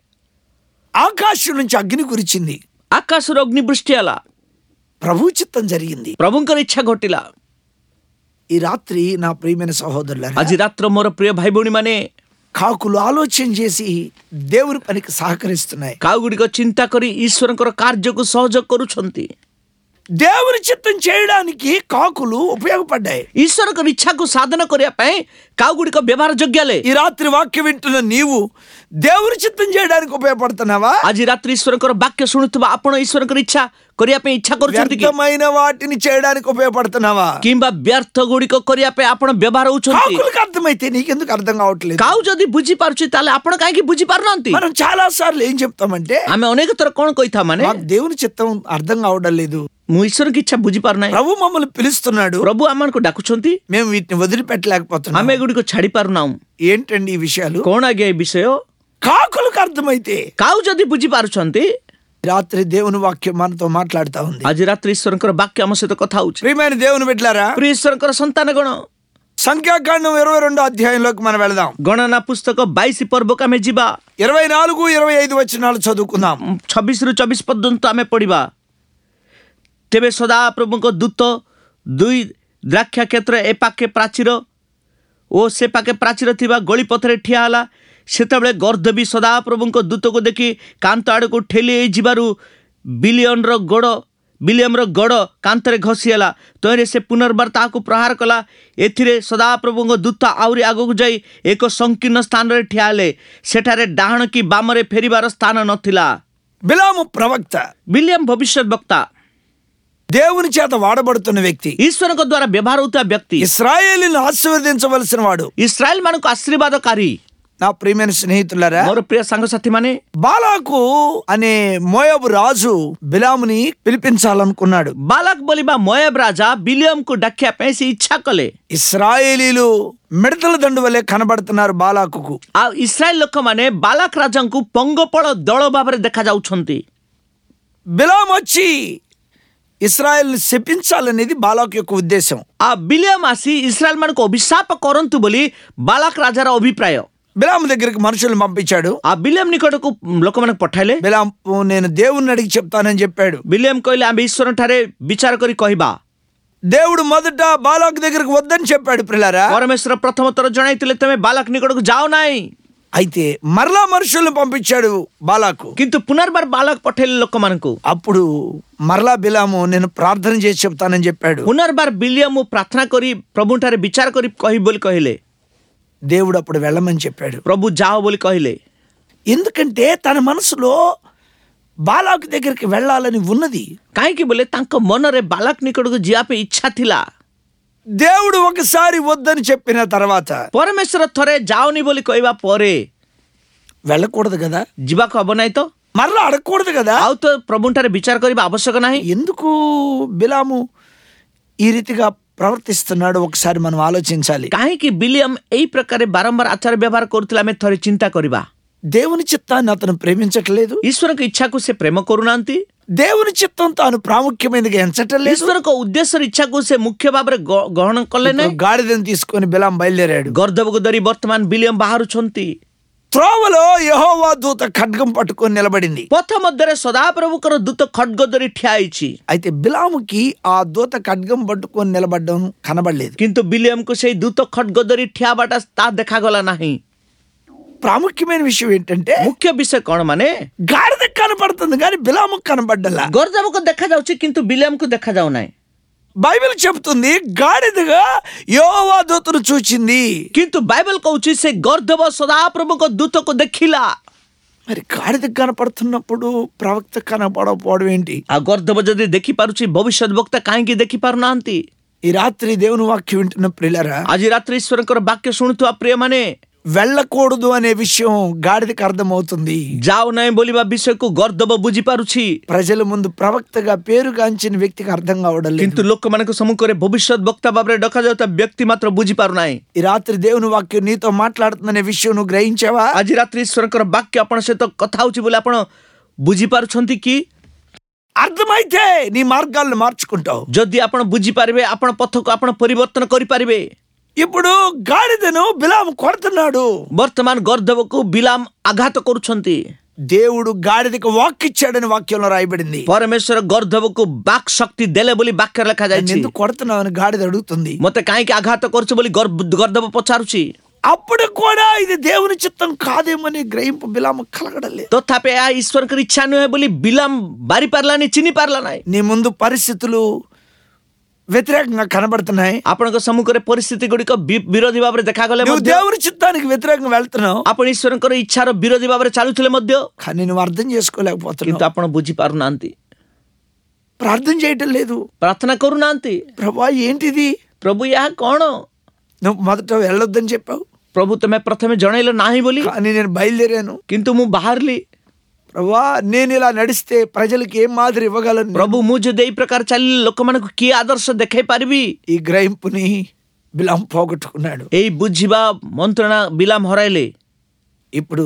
ఆకాశం నుంచి అగ్ని కురిచింది. ଆକାଶରୁ ଅଗ୍ନି ବୃଷ୍ଟି ହେଲା. ప్రభు చిత్తం జరిగింది. ପ୍ରଭୁଙ୍କର ଇଚ୍ଛା ଘଟିଲା. ఈ రాత్రి నా ప్రియమైన సహోదరులారా, ଆଜି ରାତ୍ର ମୋର ପ୍ରିୟ ଭାଇ ଭଉଣୀ ମାନେ, కాకులు ఆలోచన చేసి దేవుని పనికి సహకరిస్తున్నాయి. କାଉ ଗୁଡ଼ିକ ଚିନ୍ତା କରି ଈଶ୍ୱରଙ୍କର କାର୍ଯ୍ୟକୁ ସହଯୋଗ କରୁଛନ୍ତି. దేవుని చిత్తం చేయడానికి కాకులు ఉపయోగపడ్డాయి. ଈଶ୍ୱରଙ୍କ ଇଚ୍ଛାକୁ ସାଧନ କରିବା ପାଇଁ କାଉ ଗୁଡ଼ିକ ବ୍ୟବହାର ଯୋଗ୍ୟ ହେଲେ. ఈ రాత్రి వాక్యం వింటున్న నీవు దేవుని చిత్తం చేయడానికి ఉపయోగపడుతున్నావా? ଆଜି ରାତ୍ରି ଈଶ୍ୱରଙ୍କର ବାକ୍ୟ ଶୁଣୁଥିବା ଆପଣ ଈଶ୍ୱରଙ୍କର ଇଚ୍ଛା କରିବା ପାଇଁ ଇଚ୍ଛା କରୁଛନ୍ତି କି వ్యర్థమైన వాటిని చేయడానికి ఉపయోగపడుతున్నావా? କିମ୍ବା ବ୍ୟର୍ଥ ଗୁଡ଼ିକ କରିବା ପାଇଁ ଆପଣ ବ୍ୟବହାର ହଉଛନ୍ତି? కాకులకు అర్థమైతే నీకెందుకు అర్థం కావట్లేదు? କାଉ ଯଦି ବୁଝିପାରୁଛି ତାହେଲେ ଆପଣ କାହିଁକି ବୁଝିପାରୁନାହାନ୍ତି? మనం చాలా సార్లు ఏం చెప్తామంటే, ଆମେ ଅନେକ ଥର କଣ କହିଥାଉ ମାନେ మాకు దేవుని చిత్తం అర్థం కావడం లేదు, ମୁଁ ଈଶ୍ୱରଙ୍କ ଇଚ୍ଛା ବୁଝିପାରୁନାହିଁ, ప్రభు మమ్మల్ని పిలుస్తున్నాడు, ପ୍ରଭୁ ଆମମାନଙ୍କୁ ଡାକୁଛନ୍ତି, మేము వీటిని వదిలిపెట్టలేకపోతున్నాం. ଆମେ ଏଗୁଡ଼ିକ ଛାଡ଼ି ପାରୁନାହୁଁ. ఏంటండి ఈ విషయాలు? କଣ ଆଜ୍ଞା ଏ ବିଷୟ? కాకులకు అర్థమైతే କାଉ ଯଦି ବୁଝିପାରୁଛନ୍ତି, రాత్రి దేవుని వాక్యం మనతో మాట్లాడుతా ఉంది. ଆଜି ରାତ୍ରି ଈଶ୍ୱରଙ୍କର ବାକ୍ୟ ଆମ ସହିତ କଥା ହଉଛି. ప్రియమైన దేవుని బిడ్డలారా, ପ୍ରିୟ ଈଶ୍ୱରଙ୍କର ସନ୍ତାନ ଗଣ, సంఖ్యాకాండం ఇరవై రెండో అధ్యాయంలోకి మనం వెళదాం. ଗଣନା ପୁସ୍ତକ ବାଇଶ ପର୍ବକୁ ଆମେ ଯିବା. ఇరవై నాలుగు ఇరవై ఐదు వచనాలు చదువుకుందాం. ଛବିଶ ରୁ ଚବିଶ ପର୍ଯ୍ୟନ୍ତ ଆମେ ପଢିବା. ତେବେ ସଦାପ୍ରଭୁଙ୍କ ଦୂତ ଦୁଇ ଦ୍ରାକ୍ଷା କ୍ଷେତ୍ର ଏ ପାଖେ ପ୍ରାଚୀର ଓ ସେ ପାଖେ ପ୍ରାଚୀର ଥିବା ଗଳି ପଥରେ ଠିଆ ହେଲା. ସେତେବେଳେ ଗର୍ଦ୍ଦବି ସଦାପ୍ରଭୁଙ୍କ ଦୂତକୁ ଦେଖି କାନ୍ଥ ଆଡ଼କୁ ଠେଲି ଯିବାରୁ ବିଲିୟନର ଗୋଡ଼ ବିଲିୟମର ଗୋଡ଼ କାନ୍ଥରେ ଘଷି ହେଲା. ତହିଁରେ ସେ ପୁନର୍ବାର ତାହାକୁ ପ୍ରହାର କଲା. ଏଥିରେ ସଦାପ୍ରଭୁଙ୍କ ଦୂତ ଆହୁରି ଆଗକୁ ଯାଇ ଏକ ସଂକୀର୍ଣ୍ଣ ସ୍ଥାନରେ ଠିଆ ହେଲେ. ସେଠାରେ ଡାହାଣ କି ବାମରେ ଫେରିବାର ସ୍ଥାନ ନଥିଲା. బిలాము ప్రవక్త, ବିଲିୟମ ଭବିଷ୍ୟତ ବକ୍ତା, దేవుని చేత వాడబడుతున్న వ్యక్తి, ଈଶ୍ୱରଙ୍କ ଦ୍ୱାରା ବ୍ୟବହାର ହେଉଥିବା ବ୍ୟକ୍ତି, ఇశ్రాయేలును ఆశీర్వదించవలసిన వాడు. ଇସ୍ରାଏଲ ମାନଙ୍କୁ ଆଶୀର୍ବାଦକାରୀ. నా ప్రియమైన స్నేహితులారా, ମୋର ପ୍ରିୟ ସାଙ୍ଗସାଥୀ ମାନେ, బాలాకు అనే మోయాబు రాజు బిలాముని పిలిపించాలనుకున్నాడు. ବାଲାକ ବୋଲିବା ମୋୟାବ ରାଜା ବିଲିୟମକୁ ଡାକିବା ପାଇଁ ସେ ଇଚ୍ଛା କଲେ. ఇశ్రాయేలీలు మిడతల దండు వలె కనబడుతున్నారు బాలాకుకు. ଆଉ ଇସ୍ରାଏଲ ଲୋକମାନେ ବାଲାକ ରାଜାଙ୍କୁ ପଙ୍ଗପାଳ ଦଳ ଭାବରେ ଦେଖାଯାଉଛନ୍ତି. బిలాము వచ్చి ఇస్రాయేల్ శపించాలనేది బాలాకు యొక్క ఉద్దేశం. ଆଉ ବିଲିୟମ ଆସି ଇସ୍ରାଏଲ ମାନଙ୍କୁ ଅଭିଶାପ କରନ୍ତୁ ବୋଲି ବାଲାକ ରାଜାର ଅଭିପ୍ରାୟ. బిలాము దగ్గరికి మనుషులను పంపించాడు. ଆଉ ବିଲିୟମ ନିକଟକୁ ଲୋକମାନଙ୍କୁ ପଠାଇଲେ. బిలాము నేను దేవుణ్ణి అడిగి చెప్తానని చెప్పాడు. ବିଲିୟମ କହିଲେ ଆମେ ଈଶ୍ୱର ଠାରେ ବିଚାର କରି କହିବା. దేవుడు మొదట బాలాకు దగ్గరికి వద్దని చెప్పాడు. ప్రియులారా, ପରମେଶ୍ୱର ପ୍ରଥମ ଥର ଜଣାଇଥିଲେ ତମେ ବାଲାକ ନିକଟକୁ ଯାଅ ନାହିଁ. అయితే మరలా మనుషులను పంపించాడు బాలాకు. କିନ୍ତୁ పునర్ବାର ବାଲାକ ପଠେଇଲେ ଲୋକମାନଙ୍କୁ. అప్పుడు మరలా బిలాము నేను ప్రార్థన చేసి చెప్తానని చెప్పాడు. పునర్ବାର ବିଲିୟମ ପ୍ରାର୍ଥନା କରି ପ୍ରଭୁଠାରେ ବିଚାର କରି କହିବି ବୋଲି କହିଲେ. దేవుడు అప్పుడు వెళ్ళమని చెప్పాడు. ପ୍ରଭୁ ଯାଅ ବୋଲି କହିଲେ. ఎందుకంటే తన మనసులో బాలాకు దగ్గరికి వెళ్ళాలని ఉన్నది. କାହିଁକି ବୋଲେ ତାଙ୍କ ମନରେ ବାଲାକ ନିକଟକୁ ଯିବା ପାଇଁ ଇଚ୍ଛା ଥିଲା. దేవుడు ఒకసారి వద్దని చెప్పిన తర్వాత ପରମେଶ୍ୱର ଥରେ ଯାଅନି ବୋଲି କହିବା ପରେ వెళ్ళకూడదు కదా, ଯିବାକୁ ହବ ନାହିଁ ତ? మరలా అడగకూడదు కదా. ଆଉ ତ ପ୍ରଭୁଠାରେ ବିଚାର କରିବା ଆବଶ୍ୟକ ନାହିଁ. ఎందుకు బిలాము ఈ రీతిగా ప్రవర్తిస్తున్నాడు ఒకసారి మనం ఆలోచించాలి. କାହିଁକି ବିଲିୟମ ଏଇ ପ୍ରକାର ବାରମ୍ବାର ଆଚାର ବ୍ୟବହାର କରୁଥିଲେ ଆମେ ଥରେ ଚିନ୍ତା କରିବା. దేవుని చిత్తాన్ని అతను ప్రేమించట్లేదు. ଈଶ୍ୱରଙ୍କ ଇଚ୍ଛାକୁ ସେ ପ୍ରେମ କରୁନାହାନ୍ତି. దేవుని చిత్తం తాను ప్రాముఖ్యమైనదిగా ఎంచటం లేదు. ଈଶ୍ୱରଙ୍କ ଉଦ୍ଦେଶ୍ୟର ଇଚ୍ଛାକୁ ସେ ମୁଖ୍ୟ ଭାବରେ ଗ୍ରହଣ କଲେ ନାହିଁ. గాడిదని తీసుకొని బిలాం బయలుదేరాడు. ଗର୍ଦ୍ଦବକୁ ଧରି ବର୍ତ୍ତମାନ ବିଲିୟମ ବାହାରୁଛନ୍ତି. త్రోవలో యెహోవా దూత ఖడ్గం పట్టుకొని నిలబడింది. ପଥ ମଧ୍ୟରେ ସଦାପ୍ରଭୁଙ୍କର ଦୂତ ଖడ్ଗ ଧରି ଠିଆ ହେଇଛି. అయితే బిలాముకి ఆ దూత ఖడ్గం పట్టుకొని నిలబడడం కనబడలేదు. କିନ୍ତୁ ବିଲିୟମକୁ ସେଇ ଦୂତ ଖడ్ଗ ଧରି ଠିଆ ହେବାଟା ତାହା ଦେଖାଗଲା ନାହିଁ. ప్రాముఖ్యమైన విషయం ఏంటంటే, ମୁଖ୍ୟ ବିଷୟ କଣ ମାନେ గాడిద కనబడుతుంది కానీ బిలాముకు కనబడ్డలా. ଗର୍ଦ୍ଦବକୁ ଦେଖାଯାଉଛି କିନ୍ତୁ ବିଲିୟମକୁ ଦେଖାଯାଉ ନାହିଁ. బైబిల్ చెప్తుంది గాడిదగా యెహోవా దూతను చూచింది. କିନ୍ତୁ ବାଇబଲ କହୁଛି ସେ ଗର୍ଦ୍ଦବ ସଦାପ୍ରଭୁଙ୍କ ଦୂତକୁ ଦେଖିଲା. మరి గాడిద కనపడుతున్నప్పుడు ప్రవక్త కనపడకపోవడం ఏంటి? ଆଉ ଗର୍ଦ୍ଦବ ଯଦି ଦେଖିପାରୁଛି ଭବିଷ୍ୟତ ବକ୍ତା କାହିଁକି ଦେଖିପାରୁନାହାନ୍ତି? ఈ రాత్రి దేవుని వాక్యం వింటున్న ప్రియులారా, ଆଜି ରାତ୍ରି ଈଶ୍ୱରଙ୍କର ବାକ୍ୟ ଶୁଣୁଥିବା ପ୍ରିୟମାନେ, వెళ్ళకూడదు అనే విషయం గాడిదకి అర్థమవుతుంది. ଯାଉ ନାହିଁ ବୋଲିବା ବିଷୟକୁ ଗର୍ଦ୍ଦବ ବୁଝିପାରୁଛି. ప్రజల ముందు ప్రవక్తగా పేరుగాంచిన వ్యక్తికి అర్థం కావడం లేదు. କିନ୍ତୁ ଲୋକମାନଙ୍କ ସମ୍ମୁଖରେ ଭବିଷ୍ୟତ ବକ୍ତା ଭାବରେ ଡକାଯାଉଥିବା ବ୍ୟକ୍ତି ମାତ୍ର ବୁଝିପାରୁନାହିଁ. ఈ రాత్రి దేవుని వాక్యం నీతో మాట్లాడుతుందనే విషయం నువ్వు గ్రహించావా? ଆଜି ରାତ୍ରି ଈଶ୍ୱରଙ୍କର ବାକ୍ୟ ଆପଣଙ୍କ ସହିତ କଥା ହଉଛି ବୋଲି ଆପଣ ବୁଝିପାରୁଛନ୍ତି କି? అర్థమైతే నీ మార్గాలను మార్చుకుంటావు. ଯଦି ଆପଣ ବୁଝିପାରିବେ ଆପଣ పథకు ଆପଣ ପରିବର୍ତ୍ତନ କରିପାରିବେ. ఇప్పుడు గాడిదను బిలాము కొడుతున్నాడు. ବର୍ତ୍ତମାନ ଗର୍ଦ୍ଦବକୁ ବିଲାମ ଆଘାତ କରୁଛନ୍ତି. దేవుడు గాడిదకు వాక్ ఇచ్చాడని వాక్యంలో రాయబడింది. ପରମେଶ୍ୱର ଗର୍ଦ୍ଦବକୁ ବାକ୍ ଶକ୍ତି ଦେଲେ ବୋଲି ବାକ୍ୟରେ ଲେଖାଯାଇଛି. ఎందుకు కొడుతున్నావని గాడిద అడుగుతుంది. ମତେ କାହିଁକି ଆଘାତ କରୁଛ ବୋଲି ଗର୍ଦ୍ଦବ ପଚାରୁଛି. అప్పుడు కూడా ఇది దేవుని చిత్తం కాదేమని గ్రహింపు బిలాము కలగడలేదు. ତଥାପି ଏହା ଈଶ୍ୱରଙ୍କର ଇଚ୍ଛା ନୁହେଁ ବୋଲି ବିଲାମ ବାରି ପାରିଲାନି, ଚିହ୍ନି ପାରିଲା ନାହିଁ. నీ ముందు పరిస్థితులు వ్యతిరేకంగా కనబడుతున్నాయి. ଆପଣଙ୍କ ସମ୍ମୁଖରେ ପରିସ୍ଥିତି ଗୁଡ଼ିକ ବିରୋଧୀ ଭାବରେ ଦେଖାଗଲେ నువ్వు ମଧ୍ୟ, దేవుని చిత్తానికి వ్యతిరేకంగా వెళ్తున్నావు, ଆପଣ ଈଶ୍ୱରଙ୍କର ଇଚ୍ଛାର ବିରୋଧୀ ଭାବରେ ଚାଲୁଥିଲେ ମଧ୍ୟ, కానీ నువ్వు అర్థం କିନ୍ତୁ చేసుకోలేకపోతున్నావు. ଆପଣ ବୁଝିପାରୁନାହାନ୍ତି. ప్రార్థన చేయటం లేదు. ପ୍ରାର୍ଥନା କରୁନାହାନ୍ତି। ప్రభువా ఏంటిది? ପ୍ରଭୁ ଏହା କ'ଣ? నువ్వు మొదట వెళ్ళొద్దని చెప్పావు, ପ୍ରଭୁ ତମେ ପ୍ରଥମେ ଜଣେଇଲ ନାହିଁ ବୋଲି, కానీ నేను బయలుదేరాను. କିନ୍ତୁ ମୁଁ ବାହାରିଲି। ప్రభువా నేను ఇలా నడిస్తే ప్రజలకి ఏం మాదిరి ఇవ్వగలను? ପ୍ରଭୁ ମୁଁ ଯଦି ଏଇ ପ୍ରକାର ଚାଲିଲେ ଲୋକମାନଙ୍କୁ କିଏ ଆଦର୍ଶ ଦେଖାଇ ପାରିବି? ఈ గ్రహింపుని బిలాము పోగొట్టుకున్నాడు. ଏଇ ବୁଝିବା ମନ୍ତ୍ରଣା ବିଲାମ ହରାଇଲେ। ఇప్పుడు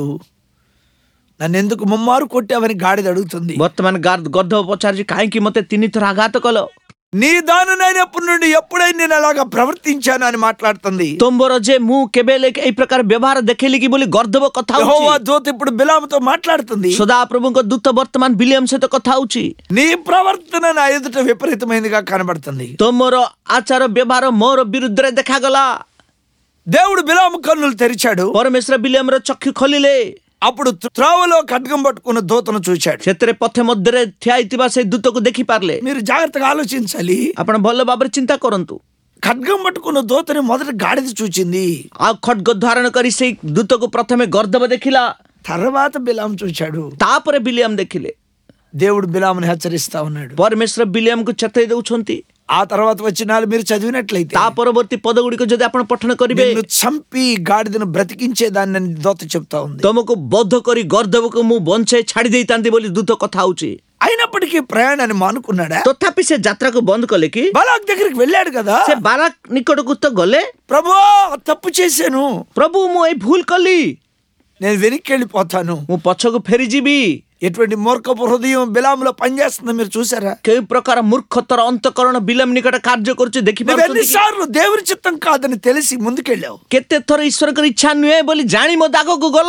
నన్ను ఎందుకు ముమ్మారు కొట్టావని గాడిద అడుగుతుంది. ବର୍ତ୍ତମାନ ଗର୍ଦ୍ଦଭ ପଚାରୁଛି କାହିଁକି ମତେ ତିନି ଥର ଆଘାତ କଲ? నీ దానినైనప్పటి నుండి ఎప్పుడైనా నేను అలాగా ప్రవర్తించాను అని మాట్లాడుతుంది. ତୋମ୍ବର ଯେ ମୁଁ କେବେ ହେଲେ ଏଇ ପ୍ରକାର ବ୍ୟବହାର ଦେଖେଇଲି କି ବୋଲି ଗର୍ଦ୍ଦଭ କଥା యెహోవా ହଉଛି। దూత ఇప్పుడు బిలాముతో మాట్లాడుతుంది. ସଦାପ୍ରଭୁଙ୍କ ଦୂତ ବର୍ତ୍ତମାନ ବିଲିୟମ ସହିତ କଥା ହଉଛି। నీ ప్రవర్తన నా ఎదుట విపరీతమైనదిగా కనబడుతుంది. ତୋମର ଆଚାର ବ୍ୟବହାର ମୋର ବିରୁଦ୍ଧରେ ଦେଖାଗଲା। దేవుడు బిలాము కన్నులు తెరిచాడు. ପରମେଶ୍ୱର ବିଲିୟମର ଚକ୍ଷୁ ଖୋଲିଲେ। అప్పుడు త్రోవలో ఖడ్గం పట్టుకున్న దూతను చూశాడు. ସେଥିରେ ପଥ ମଧ୍ୟରେ ଠିଆ ହେଇଥିବା ସେଇ ଦୂତକୁ ଦେଖିପାରିଲେ। మీరు జాగ్రత్తగా ఆలోచించాలి. ଆପଣ ଭଲ ଭାବରେ ଚିନ୍ତା କରନ୍ତୁ। ఖడ్గం పట్టుకున్న దూతని మొదట గాడిద చూచింది, ଆଉ ଖడ్ଗ ଧାରଣ କରି ସେଇ ଦୂତକୁ ପ୍ରଥମେ ଗର୍ଦ୍ଦଭ ଦେଖିଲା, తర్వాత బిలాము చూశాడు. ତାପରେ ବିଲିୟମ ଦେଖିଲେ। దేవుడు బిలాముని హెచ్చరిస్తా ఉన్నాడు. ପରମେଶ୍ୱର ବିଲିୟମକୁ ଚେତାଇ ଦେଉଛନ୍ତି। ఆ తర్వాత వచ్చినాలు మీరు చదివినట్లయితే ତା ପରବର୍ତ୍ତୀ పଦ ଗୁଡ଼ିକ ଯଦି ଆପଣ ପଠନ କରିବେ, నిన్ను చంపి గాడిదను బ్రతికించేదాన్ని దూత చెప్తా ఉంది. ତମକୁ ବଧ କରି ଗର୍ଦ୍ଦଭକୁ ମୁଁ ବଞ୍ଚାଇ ଛାଡ଼ି ଦେଇଥାନ୍ତି ବୋଲି ଦୂତ କଥା ହଉଛି। అయినప్పటికీ ప్రయాణాన్ని మానుకున్నాడా? ତଥାପି ସେ ଯାତ୍ରାକୁ ବନ୍ଦ କଲେ କି? బాలాక్ దగ్గరికి వెళ్ళాడు కదా. ସେ ବାରାକ ନିକଟକୁ ତ ଗଲେ। ప్రభువా తప్పు చేశాను, ପ୍ରଭୁ ମୁଁ ଏଇ ଭୁଲ କଲି, నేను వెనక్కి వెళ్ళిపోతాను. ମୁଁ ପଛକୁ ଫେରିଯିବି। ఎటువంటి మూర్ఖపు హృదయం బిలాములో పనిచేస్తుందో మీరు చూసారా? କେଉଁ ପ୍ରକାର ମୂର୍ଖତର ଅନ୍ତଃକରଣ ବିଲମ ନିକଟ କାର୍ଯ୍ୟ କରୁଛି నువ్వు ଦେଖିପାରୁଛନ୍ତି? ఎన్నిసార్లు దేవుని చిత్తం కాదని తెలిసి ముందుకెళ్ళావు. କେତେ ଥର ଈଶ୍ୱରଙ୍କର ଇଚ୍ଛା ନୁହେଁ ବୋଲି ଜାଣି ମୋ ଦାଗକୁ ଗଲ।